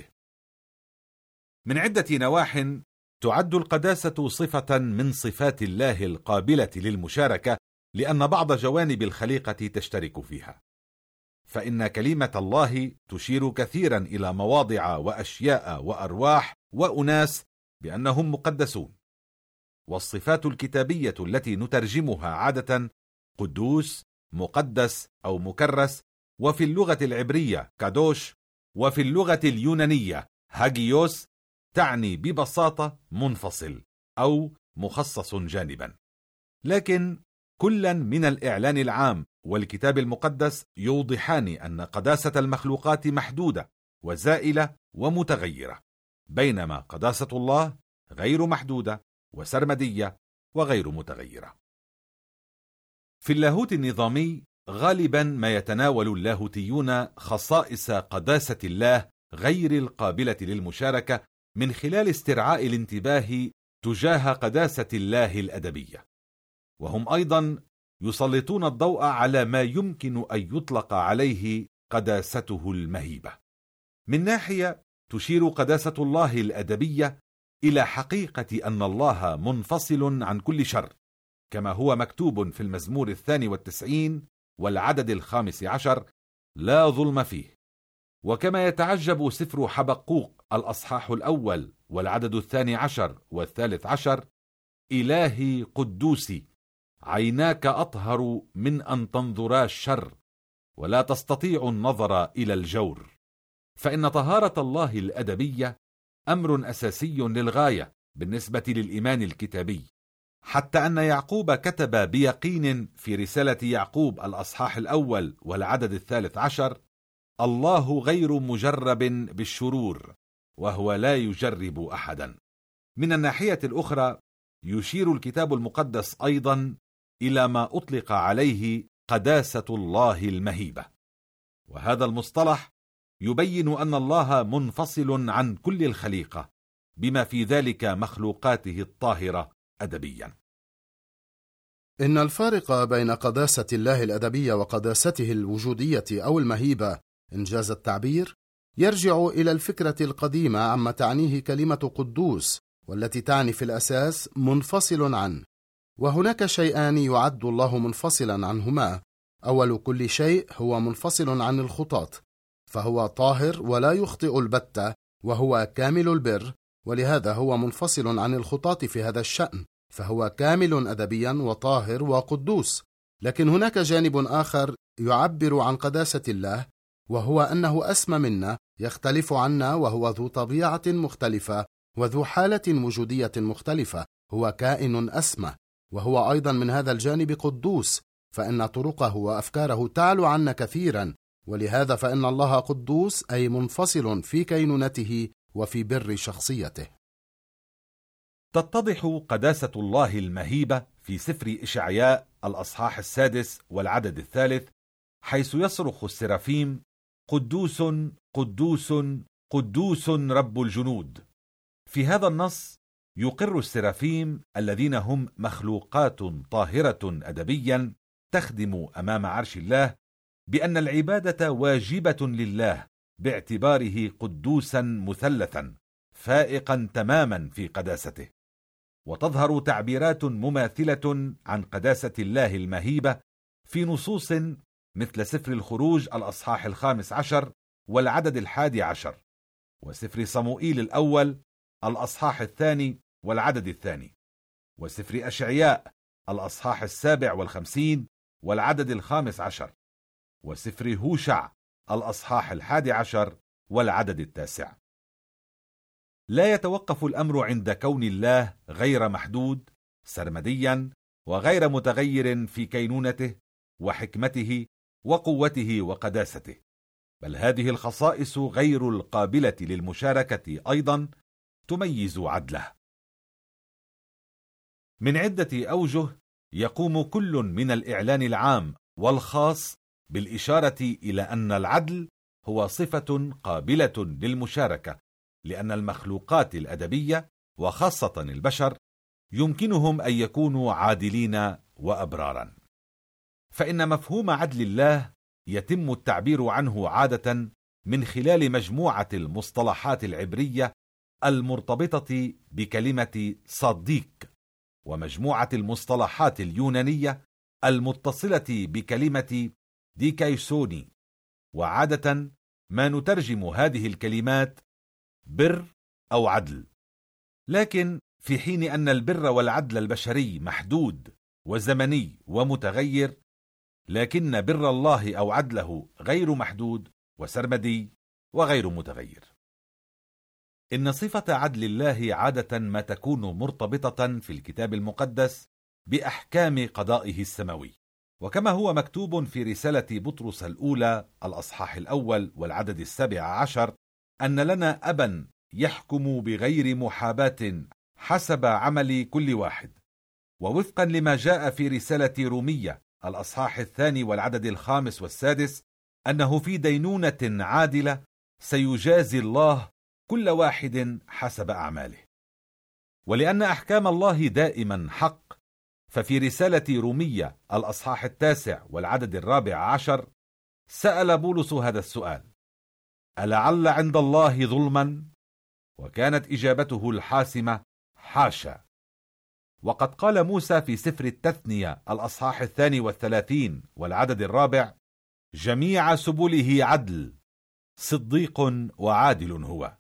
من عدة نواح تعد القداسة صفة من صفات الله القابلة للمشاركة، لأن بعض جوانب الخليقة تشترك فيها. فإن كلمة الله تشير كثيرا إلى مواضع وأشياء وأرواح وأناس بأنهم مقدسون. والصفات الكتابية التي نترجمها عادة قدوس، مقدس أو مكرس، وفي اللغة العبرية كادوش، وفي اللغة اليونانية هاجيوس، تعني ببساطة منفصل أو مخصص جانبا. لكن كلا من الإعلان العام والكتاب المقدس يوضحان أن قداسة المخلوقات محدودة وزائلة ومتغيرة، بينما قداسة الله غير محدودة وسرمدية وغير متغيرة. في اللاهوت النظامي غالبا ما يتناول اللاهوتيون خصائص قداسة الله غير القابلة للمشاركة من خلال استرعاء الانتباه تجاه قداسة الله الأدبية، وهم أيضا يسلطون الضوء على ما يمكن أن يطلق عليه قداسته المهيبة. من ناحية تشير قداسة الله الأدبية إلى حقيقة أن الله منفصل عن كل شر، كما هو مكتوب في المزمور 92 والعدد 15: لا ظلم فيه. وكما يتعجب سفر حبقوق الأصحاح 1 والعدد 12 وال13: إلهي قدوسي، عيناك أطهر من أن تنظرا الشر، ولا تستطيع النظر إلى الجور. فإن طهارة الله الأدبية أمر أساسي للغاية بالنسبة للإيمان الكتابي، حتى أن يعقوب كتب بيقين في رسالة يعقوب الأصحاح 1 والعدد 13: الله غير مجرب بالشرور، وهو لا يجرب أحدا. من الناحية الأخرى يشير الكتاب المقدس أيضا إلى ما أطلق عليه قداسة الله المهيبة، وهذا المصطلح يبين أن الله منفصل عن كل الخليقة، بما في ذلك مخلوقاته الطاهرة أدبيا. إن الفارق بين قداسة الله الأدبية وقداسته الوجودية أو المهيبة إنجاز التعبير يرجع إلى الفكرة القديمة عما تعنيه كلمة قدوس، والتي تعني في الأساس منفصل عنه. وهناك شيئان يعد الله منفصلا عنهما: أول كل شيء هو منفصل عن الخطاة، فهو طاهر ولا يخطئ البتة، وهو كامل البر، ولهذا هو منفصل عن الخطاة في هذا الشأن، فهو كامل أدبيا وطاهر وقدوس. لكن هناك جانب آخر يعبر عن قداسة الله، وهو أنه أسمى منا، يختلف عنا، وهو ذو طبيعة مختلفة وذو حالة وجودية مختلفة. هو كائن أسمى، وهو أيضا من هذا الجانب قدوس، فإن طرقه وأفكاره تعلو عنا كثيرا، ولهذا فإن الله قدوس، أي منفصل في كينونته وفي بر شخصيته. تتضح قداسة الله المهيبة في سفر إشعياء الأصحاح 6 والعدد 3، حيث يصرخ السرافيم: قدوس قدوس قدوس رب الجنود. في هذا النص يقر السرافيم الذين هم مخلوقات طاهرة أدبيا تخدم أمام عرش الله بأن العبادة واجبة لله، باعتباره قدوسا مثلثا فائقا تماما في قداسته. وتظهر تعبيرات مماثلة عن قداسة الله المهيبة في نصوص مثل سفر الخروج الأصحاح 15 والعدد 11، وسفر صموئيل الأول الأصحاح 2 والعدد 2، وسفر أشعياء الأصحاح 57 والعدد 15، وسفر هوشع الأصحاح 11 والعدد 9. لا يتوقف الأمر عند كون الله غير محدود سرمديا وغير متغير في كينونته وحكمته وقوته وقداسته، بل هذه الخصائص غير القابلة للمشاركة أيضا تميز عدله. من عدة أوجه يقوم كل من الإعلان العام والخاص بالإشارة إلى أن العدل هو صفة قابلة للمشاركة، لأن المخلوقات الأدبية وخاصة البشر يمكنهم أن يكونوا عادلين وأبرارا. فإن مفهوم عدل الله يتم التعبير عنه عادة من خلال مجموعة المصطلحات العبرية المرتبطة بكلمة صديق، ومجموعة المصطلحات اليونانية المتصلة بكلمة ديكايسوني، وعادة ما نترجم هذه الكلمات بر أو عدل. لكن في حين أن البر والعدل البشري محدود وزمني ومتغير، لكن بر الله أو عدله غير محدود وسرمدي وغير متغير. إن صفة عدل الله عادة ما تكون مرتبطة في الكتاب المقدس بأحكام قضائه السماوي، وكما هو مكتوب في رسالة بطرس الأولى الأصحاح 1 والعدد 17 أن لنا أبا يحكم بغير محاباة حسب عمل كل واحد، ووفقا لما جاء في رسالة رومية الأصحاح 2 والعدد 5 والسادس أنه في دينونة عادلة سيجازي الله كل واحد حسب أعماله. ولأن أحكام الله دائما حق، ففي رسالة رومية الأصحاح 9 والعدد 14 سأل بولس هذا السؤال: ألعل عند الله ظلما؟ وكانت إجابته الحاسمة: حاشا. وقد قال موسى في سفر التثنية الأصحاح 32 والعدد 4: جميع سبله عدل، صديق وعادل هو.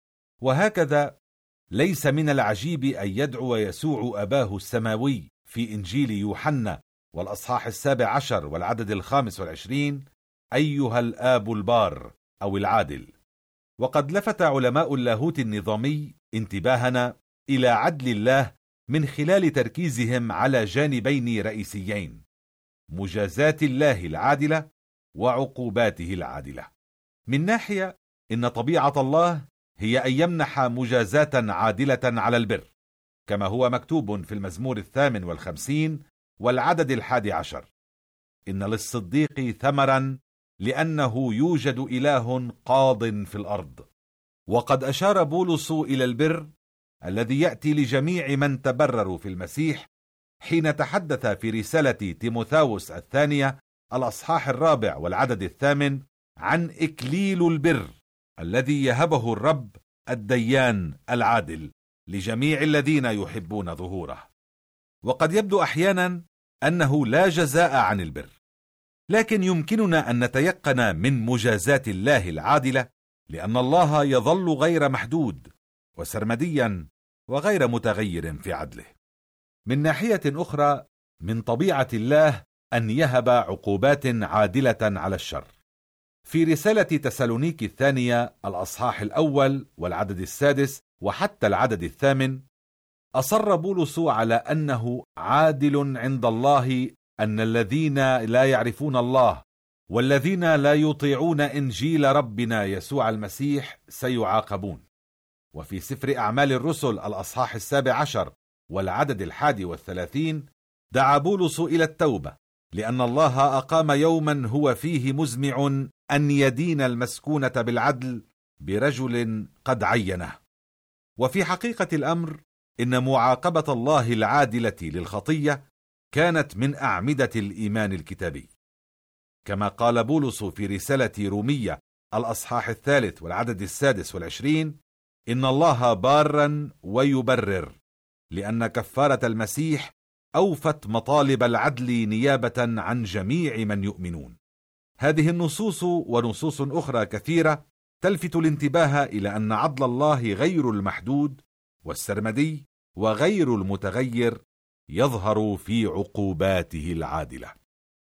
وهكذا ليس من العجيب أن يدعو يسوع أباه السماوي في إنجيل يوحنا والأصحاح 17 والعدد 25 أيها الآب البار أو العادل. وقد لفت علماء اللاهوت النظامي انتباهنا إلى عدل الله من خلال تركيزهم على جانبين رئيسيين: مجازاة الله العادلة وعقوباته العادلة. من ناحية، إن طبيعة الله هي أن يمنح مجازاة عادلة على البر، كما هو مكتوب في المزمور 58 والعدد 11: إن للصديق ثمرا لأنه يوجد إله قاض في الأرض. وقد أشار بولس إلى البر الذي يأتي لجميع من تبرروا في المسيح حين تحدث في رسالة تيموثاوس الثانية الأصحاح 4 والعدد 8 عن إكليل البر الذي يهبه الرب الديان العادل لجميع الذين يحبون ظهوره. وقد يبدو أحيانا أنه لا جزاء عن البر، لكن يمكننا أن نتيقن من مجازاة الله العادلة، لأن الله يظل غير محدود وسرمديا وغير متغير في عدله. من ناحية أخرى، من طبيعة الله أن يهب عقوبات عادلة على الشر. في رسالة تسالونيكي الثانية الأصحاح 1 والعدد 6 وحتى العدد 8 أصر بولس على أنه عادل عند الله أن الذين لا يعرفون الله والذين لا يطيعون إنجيل ربنا يسوع المسيح سيعاقبون. وفي سفر أعمال الرسل الأصحاح 17 والعدد 31 دعا بولس إلى التوبة، لأن الله أقام يوما هو فيه مزمع أن يدين المسكونة بالعدل برجل قد عينه. وفي حقيقة الأمر إن معاقبة الله العادلة للخطية كانت من أعمدة الإيمان الكتابي، كما قال بولس في رسالة رومية الأصحاح 3 والعدد 26: إن الله بارا ويبرر، لأن كفارة المسيح أوفت مطالب العدل نيابة عن جميع من يؤمنون. هذه النصوص ونصوص أخرى كثيرة تلفت الانتباه إلى أن عدل الله غير المحدود والسرمدي وغير المتغير يظهر في عقوباته العادلة.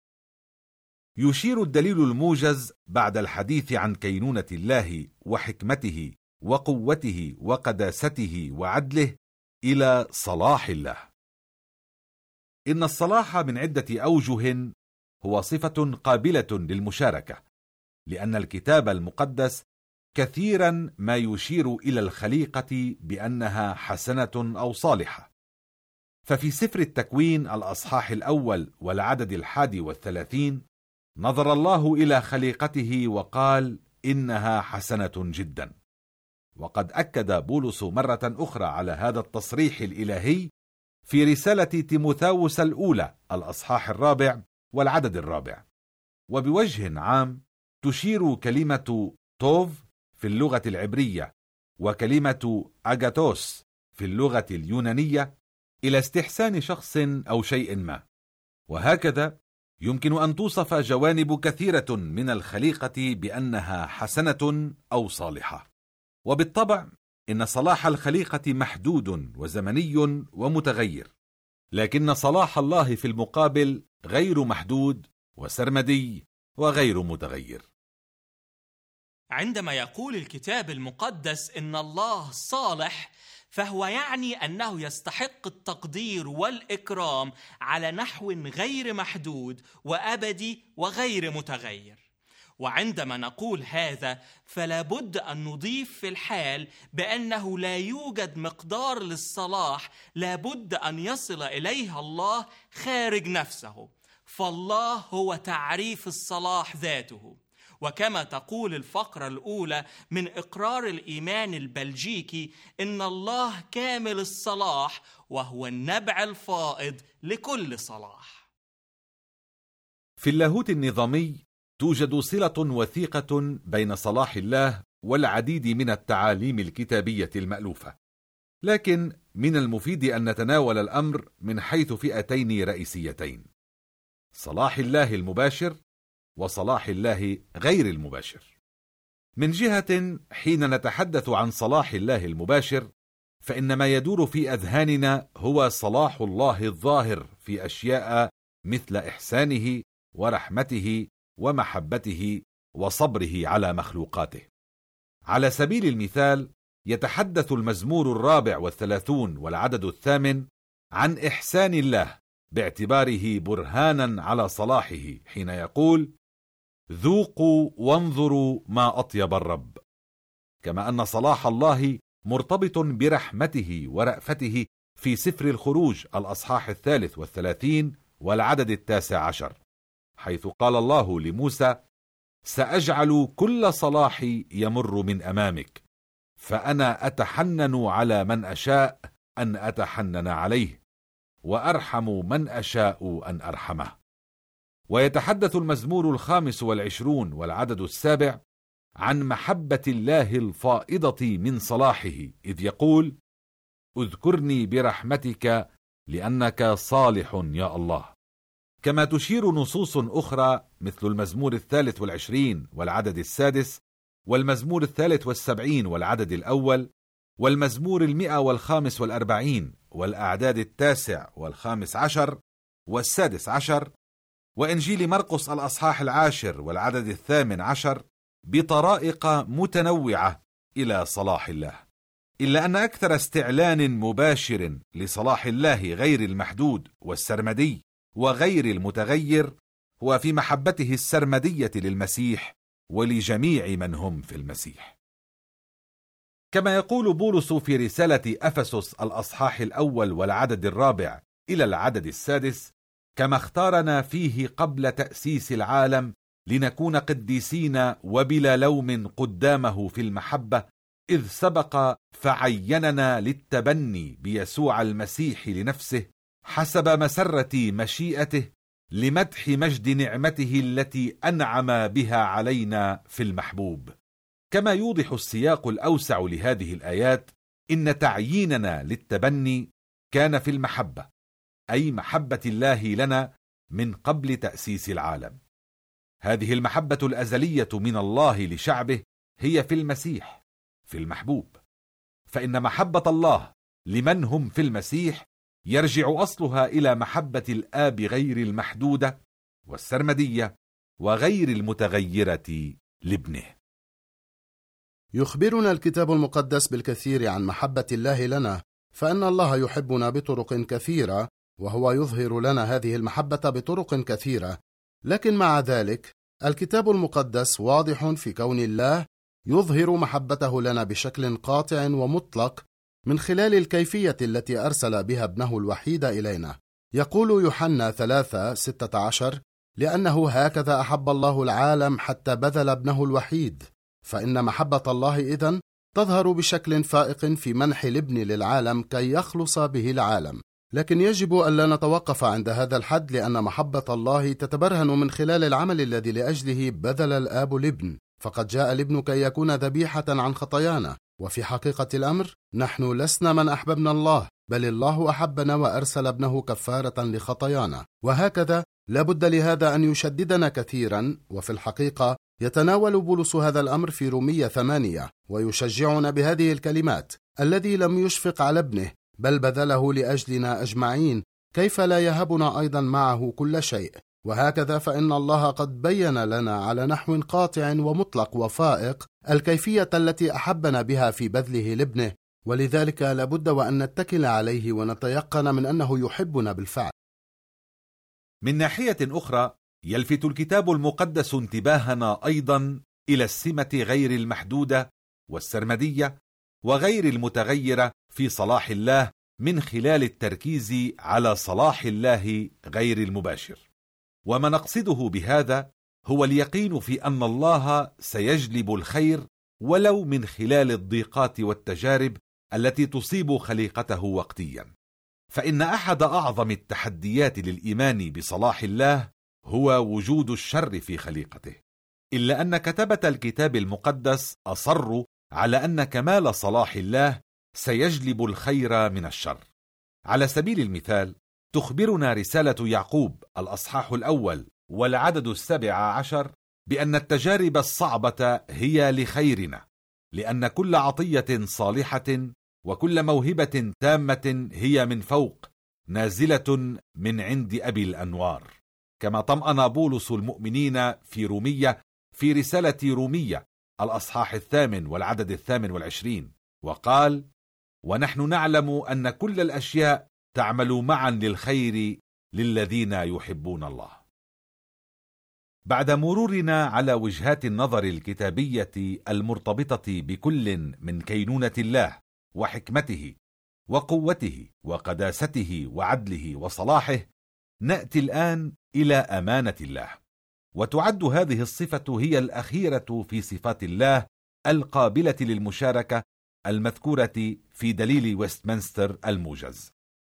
يشير الدليل الموجز بعد الحديث عن كينونة الله وحكمته وقوته وقداسته وعدله إلى صلاح الله. إن الصلاح من عدة أوجه هو صفة قابلة للمشاركة، لأن الكتاب المقدس كثيرا ما يشير إلى الخليقة بأنها حسنة أو صالحة. ففي سفر التكوين الأصحاح 1 والعدد 31 نظر الله إلى خليقته وقال: إنها حسنة جدا. وقد أكد بولس مرة أخرى على هذا التصريح الإلهي في رسالة تيموثاوس الأولى الأصحاح 4 والعدد 4. وبوجه عام تشير كلمة توف في اللغة العبرية وكلمة أغاثوس في اللغة اليونانية إلى استحسان شخص أو شيء ما. وهكذا يمكن أن توصف جوانب كثيرة من الخليقة بأنها حسنة أو صالحة. وبالطبع إن صلاح الخليقة محدود وزمني ومتغير، لكن صلاح الله في المقابل غير محدود وسرمدي وغير متغير. عندما يقول الكتاب المقدس إن الله صالح، فهو يعني أنه يستحق التقدير والإكرام على نحو غير محدود وأبدي وغير متغير. وعندما نقول هذا فلا بد أن نضيف في الحال بأنه لا يوجد مقدار للصلاح لا بد أن يصل إليها الله خارج نفسه، فالله هو تعريف الصلاح ذاته. وكما تقول الفقرة الأولى من إقرار الإيمان البلجيكي إن الله كامل الصلاح وهو النبع الفائض لكل صلاح. في اللاهوت النظامي توجد صلة وثيقة بين صلاح الله والعديد من التعاليم الكتابية المألوفة، لكن من المفيد أن نتناول الأمر من حيث فئتين رئيسيتين: صلاح الله المباشر وصلاح الله غير المباشر. من جهة، حين نتحدث عن صلاح الله المباشر فإن ما يدور في أذهاننا هو صلاح الله الظاهر في أشياء مثل إحسانه ورحمته ومحبته وصبره على مخلوقاته. على سبيل المثال، يتحدث المزمور 34 والعدد 8 عن إحسان الله باعتباره برهانا على صلاحه، حين يقول: ذوقوا وانظروا ما أطيب الرب. كما أن صلاح الله مرتبط برحمته ورأفته في سفر الخروج الأصحاح 33 والعدد 19، حيث قال الله لموسى: سأجعل كل صلاحي يمر من أمامك، فأنا أتحنن على من أشاء أن أتحنن عليه، وأرحم من أشاء أن أرحمه. ويتحدث المزمور 25 والعدد 7 عن محبة الله الفائضة من صلاحه، إذ يقول: اذكرني برحمتك لأنك صالح يا الله. كما تشير نصوص أخرى مثل المزمور 23 والعدد 6 والمزمور 73 والعدد 1 والمزمور 145 والأعداد 9 و15 و16 وإنجيل مرقس الأصحاح 10 والعدد 18 بطرائق متنوعة إلى صلاح الله. إلا أن أكثر استعلان مباشر لصلاح الله غير المحدود والسرمدي وغير المتغير هو في محبته السرمدية للمسيح ولجميع من هم في المسيح. كما يقول بولس في رسالة أفسس الأصحاح 1 والعدد 4 إلى العدد 6: كما اختارنا فيه قبل تأسيس العالم لنكون قديسين وبلا لوم قدامه في المحبة، إذ سبق فعيننا للتبني بيسوع المسيح لنفسه حسب مسرة مشيئته، لمدح مجد نعمته التي أنعم بها علينا في المحبوب. كما يوضح السياق الأوسع لهذه الآيات إن تعييننا للتبني كان في المحبة، أي محبة الله لنا من قبل تأسيس العالم. هذه المحبة الأزلية من الله لشعبه هي في المسيح، في المحبوب. فإن محبة الله لمن هم في المسيح يرجع أصلها إلى محبة الآب غير المحدودة والسرمدية وغير المتغيرة لابنه. يخبرنا الكتاب المقدس بالكثير عن محبة الله لنا، فإن الله يحبنا بطرق كثيرة، وهو يظهر لنا هذه المحبة بطرق كثيرة. لكن مع ذلك الكتاب المقدس واضح في كون الله يظهر محبته لنا بشكل قاطع ومطلق من خلال الكيفية التي أرسل بها ابنه الوحيد إلينا. يقول يوحنا 3:16: لأنه هكذا أحب الله العالم حتى بذل ابنه الوحيد. فإن محبة الله إذن تظهر بشكل فائق في منح الابن للعالم كي يخلص به العالم. لكن يجب أن لا نتوقف عند هذا الحد، لأن محبة الله تتبرهن من خلال العمل الذي لأجله بذل الآب الابن، فقد جاء الابن كي يكون ذبيحة عن خطايانا. وفي حقيقة الأمر نحن لسنا من أحببنا الله، بل الله أحبنا وأرسل ابنه كفارة لخطايانا. وهكذا لابد لهذا أن يشددنا كثيرا. وفي الحقيقة يتناول بولس هذا الأمر في رومية 8 ويشجعنا بهذه الكلمات: الذي لم يشفق على ابنه بل بذله لأجلنا أجمعين، كيف لا يهبنا أيضا معه كل شيء؟ وهكذا فإن الله قد بين لنا على نحو قاطع ومطلق وفائق الكيفية التي أحبنا بها في بذله لابنه، ولذلك لابد وأن نتكل عليه ونتيقن من أنه يحبنا بالفعل. من ناحية أخرى، يلفت الكتاب المقدس انتباهنا أيضا إلى السمة غير المحدودة والسرمدية وغير المتغيرة في صلاح الله من خلال التركيز على صلاح الله غير المباشر. وما نقصده بهذا هو اليقين في أن الله سيجلب الخير ولو من خلال الضيقات والتجارب التي تصيب خليقته وقتيا. فإن أحد أعظم التحديات للإيمان بصلاح الله هو وجود الشر في خليقته، إلا أن كتبة الكتاب المقدس أصروا على أن كمال صلاح الله سيجلب الخير من الشر. على سبيل المثال تخبرنا رسالة يعقوب الأصحاح 1 والعدد 17 بأن التجارب الصعبة هي لخيرنا، لأن كل عطية صالحة وكل موهبة تامة هي من فوق، نازلة من عند أبي الأنوار، كما طمأن بولس المؤمنين في رومية في رسالة رومية الأصحاح 8 والعدد 28، وقال: ونحن نعلم أن كل الأشياء تعمل معا للخير للذين يحبون الله. بعد مرورنا على وجهات النظر الكتابية المرتبطة بكل من كينونة الله وحكمته وقوته وقداسته وعدله وصلاحه، نأتي الآن إلى أمانة الله. وتعد هذه الصفة هي الأخيرة في صفات الله القابلة للمشاركة المذكورة في دليل ويستمنستر الموجز.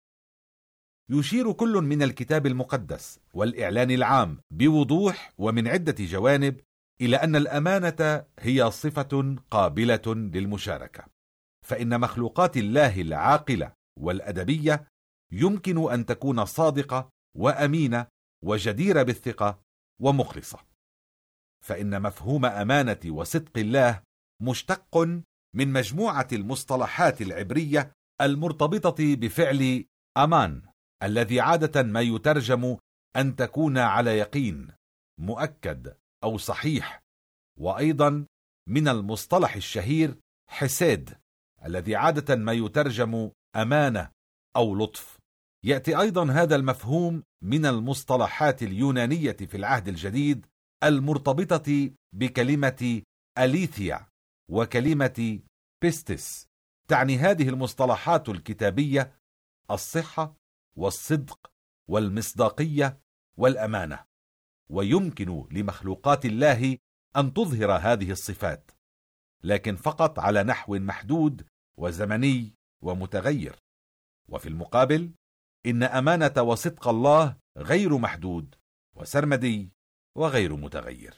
يشير كل من الكتاب المقدس والإعلان العام بوضوح ومن عدة جوانب إلى أن الأمانة هي صفة قابلة للمشاركة، فإن مخلوقات الله العاقلة والأدبية يمكن أن تكون صادقة وأمينة وجديرة بالثقة ومخلصة، فإن مفهوم أمانة وصدق الله مشتق من مجموعة المصطلحات العبرية المرتبطة بفعل أمان، الذي عادة ما يترجم أن تكون على يقين، مؤكد أو صحيح، وأيضا من المصطلح الشهير حساد، الذي عادة ما يترجم أمانة أو لطف. يأتي أيضا هذا المفهوم من المصطلحات اليونانية في العهد الجديد المرتبطة بكلمة أليثيا وكلمة بيستس. تعني هذه المصطلحات الكتابية الصحة والصدق والمصداقية والأمانة، ويمكن لمخلوقات الله أن تظهر هذه الصفات، لكن فقط على نحو محدود وزمني ومتغير. وفي المقابل إن أمانة وصدق الله غير محدود وسرمدي وغير متغير.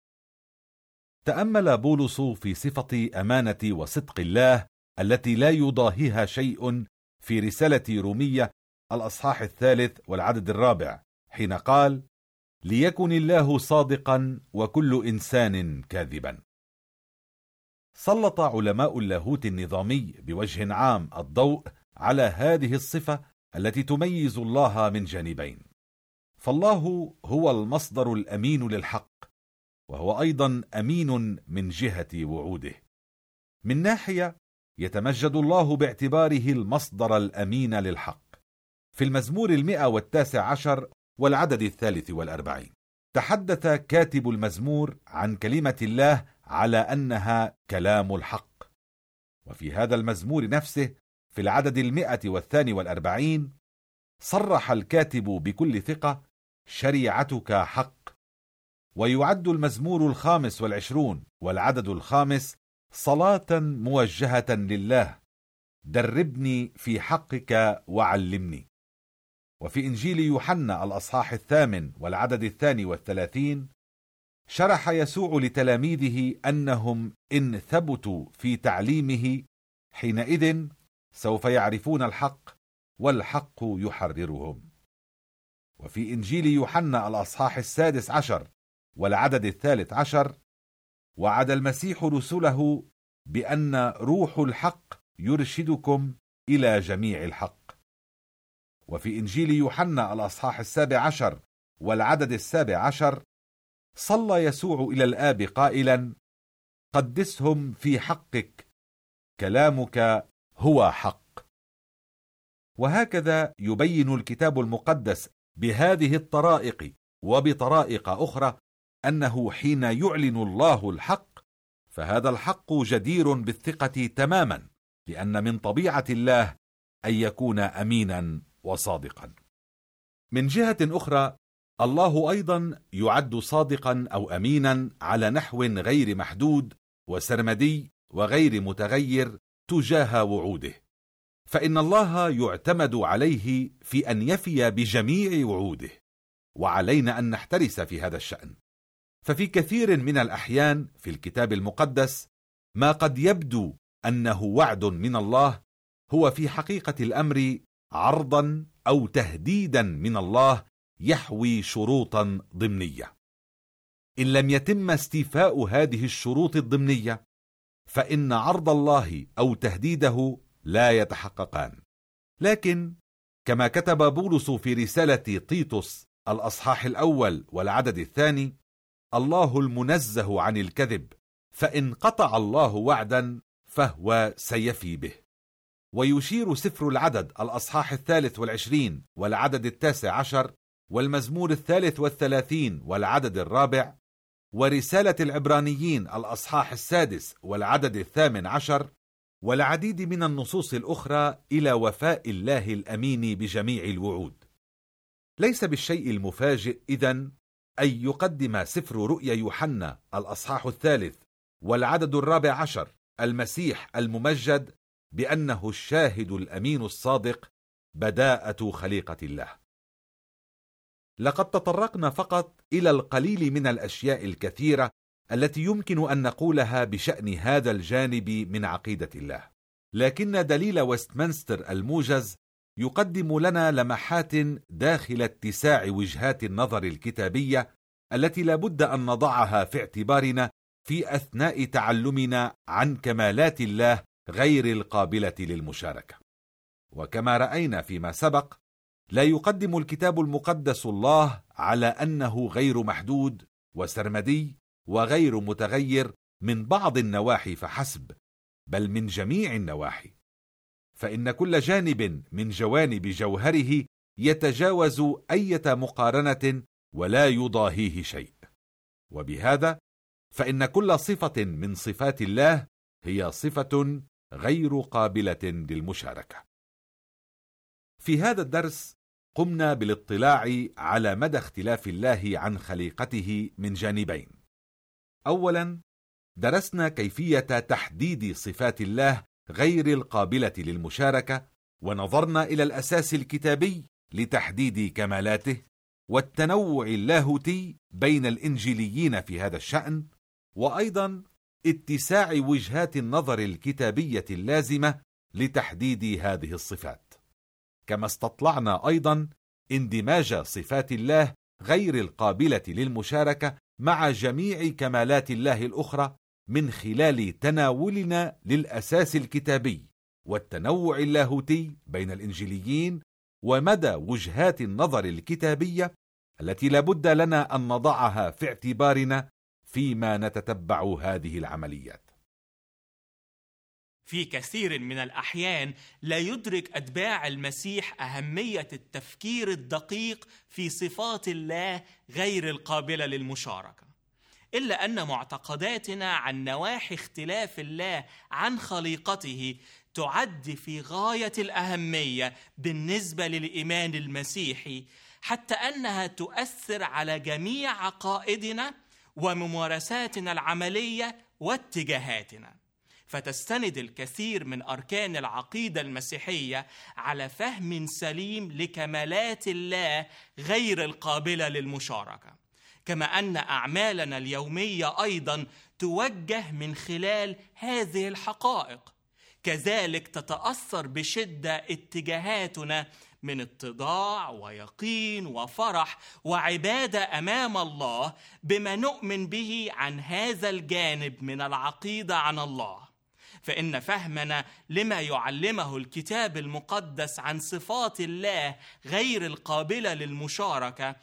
تأمل بولس في صفة أمانة وصدق الله التي لا يضاهيها شيء في رسالة رومية الأصحاح 3 والعدد 4، حين قال: ليكن الله صادقا وكل إنسان كاذبا. سلط علماء اللاهوت النظامي بوجه عام الضوء على هذه الصفة التي تميز الله من جانبين، فالله هو المصدر الأمين للحق، وهو أيضا أمين من جهة وعوده. من ناحية يتمجد الله باعتباره المصدر الأمين للحق. في المزمور 119 والعدد 43 تحدث كاتب المزمور عن كلمة الله على أنها كلام الحق. وفي هذا المزمور نفسه في العدد 142 صرح الكاتب بكل ثقة: شريعتك حق. ويعد المزمور 25 والعدد 5 صلاة موجهة لله: دربني في حقك وعلمني. وفي إنجيل يوحنا الأصحاح 8 والعدد 32 شرح يسوع لتلاميذه أنهم إن ثبتوا في تعليمه حينئذ سوف يعرفون الحق والحق يحررهم. وفي إنجيل يوحنا الأصحاح 16 والعدد 13 وعد المسيح رسله بأن روح الحق يرشدكم إلى جميع الحق. وفي إنجيل يوحنا الأصحاح 17 والعدد 17 صلى يسوع إلى الآب قائلا: قدسهم في حقك، كلامك هو حق. وهكذا يبين الكتاب المقدس بهذه الطرائق وبطرائق أخرى أنه حين يعلن الله الحق فهذا الحق جدير بالثقة تماما، لأن من طبيعة الله أن يكون أمينا وصادقا. من جهة أخرى الله أيضا يعد صادقا أو أمينا على نحو غير محدود وسرمدي وغير متغير تجاه وعوده، فإن الله يعتمد عليه في أن يفي بجميع وعوده، وعلينا أن نحترس في هذا الشأن. ففي كثير من الأحيان في الكتاب المقدس ما قد يبدو أنه وعد من الله هو في حقيقة الأمر عرضا أو تهديدا من الله يحوي شروطا ضمنية. إن لم يتم استيفاء هذه الشروط الضمنية فإن عرض الله أو تهديده لا يتحققان. لكن كما كتب بولس في رسالة تيتوس الأصحاح 1 والعدد 2: الله المنزه عن الكذب، فإن قطع الله وعدا فهو سيفي به. ويشير سفر العدد الأصحاح 23 والعدد 19 والمزمور 33 والعدد 4 ورسالة العبرانيين الأصحاح 6 والعدد 18 والعديد من النصوص الأخرى إلى وفاء الله الأمين بجميع الوعود. ليس بالشيء المفاجئ إذن أن يقدم سفر رؤيا يوحنا الأصحاح 3 والعدد 14 المسيح الممجد بأنه الشاهد الأمين الصادق بداءة خليقة الله. لقد تطرقنا فقط إلى القليل من الأشياء الكثيرة التي يمكن أن نقولها بشأن هذا الجانب من عقيدة الله، لكن دليل ويستمنستر الموجز يقدم لنا لمحات داخل اتساع وجهات النظر الكتابية التي لابد أن نضعها في اعتبارنا في أثناء تعلمنا عن كمالات الله غير القابلة للمشاركة. وكما رأينا فيما سبق، لا يقدم الكتاب المقدس الله على أنه غير محدود وسرمدي وغير متغير من بعض النواحي فحسب، بل من جميع النواحي، فإن كل جانب من جوانب جوهره يتجاوز أي مقارنة ولا يضاهيه شيء. وبهذا فإن كل صفة من صفات الله هي صفة غير قابلة للمشاركة. في هذا الدرس قمنا بالاطلاع على مدى اختلاف الله عن خليقته من جانبين. أولا، درسنا كيفية تحديد صفات الله غير القابلة للمشاركة، ونظرنا إلى الأساس الكتابي لتحديد كمالاته والتنوع اللاهوتي بين الإنجيليين في هذا الشأن، وأيضا اتساع وجهات النظر الكتابية اللازمة لتحديد هذه الصفات. كما استطلعنا أيضا اندماج صفات الله غير القابلة للمشاركة مع جميع كمالات الله الأخرى من خلال تناولنا للأساس الكتابي والتنوع اللاهوتي بين الإنجيليين ومدى وجهات النظر الكتابية التي لابد لنا أن نضعها في اعتبارنا فيما نتتبع هذه العمليات. في كثير من الأحيان لا يدرك أتباع المسيح أهمية التفكير الدقيق في صفات الله غير القابلة للمشاركة، إلا أن معتقداتنا عن نواحي اختلاف الله عن خليقته تعد في غاية الأهمية بالنسبة للإيمان المسيحي، حتى أنها تؤثر على جميع عقائدنا وممارساتنا العملية واتجاهاتنا. فتستند الكثير من أركان العقيدة المسيحية على فهم سليم لكمالات الله غير القابلة للمشاركة، كما أن أعمالنا اليومية أيضا توجه من خلال هذه الحقائق. كذلك تتأثر بشدة اتجاهاتنا من اتضاع ويقين وفرح وعبادة أمام الله بما نؤمن به عن هذا الجانب من العقيدة عن الله. فإن فهمنا لما يعلمه الكتاب المقدس عن صفات الله غير القابلة للمشاركة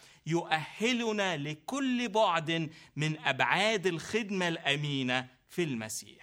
يؤهلنا لكل بعد من أبعاد الخدمة الأمينة في المسيح.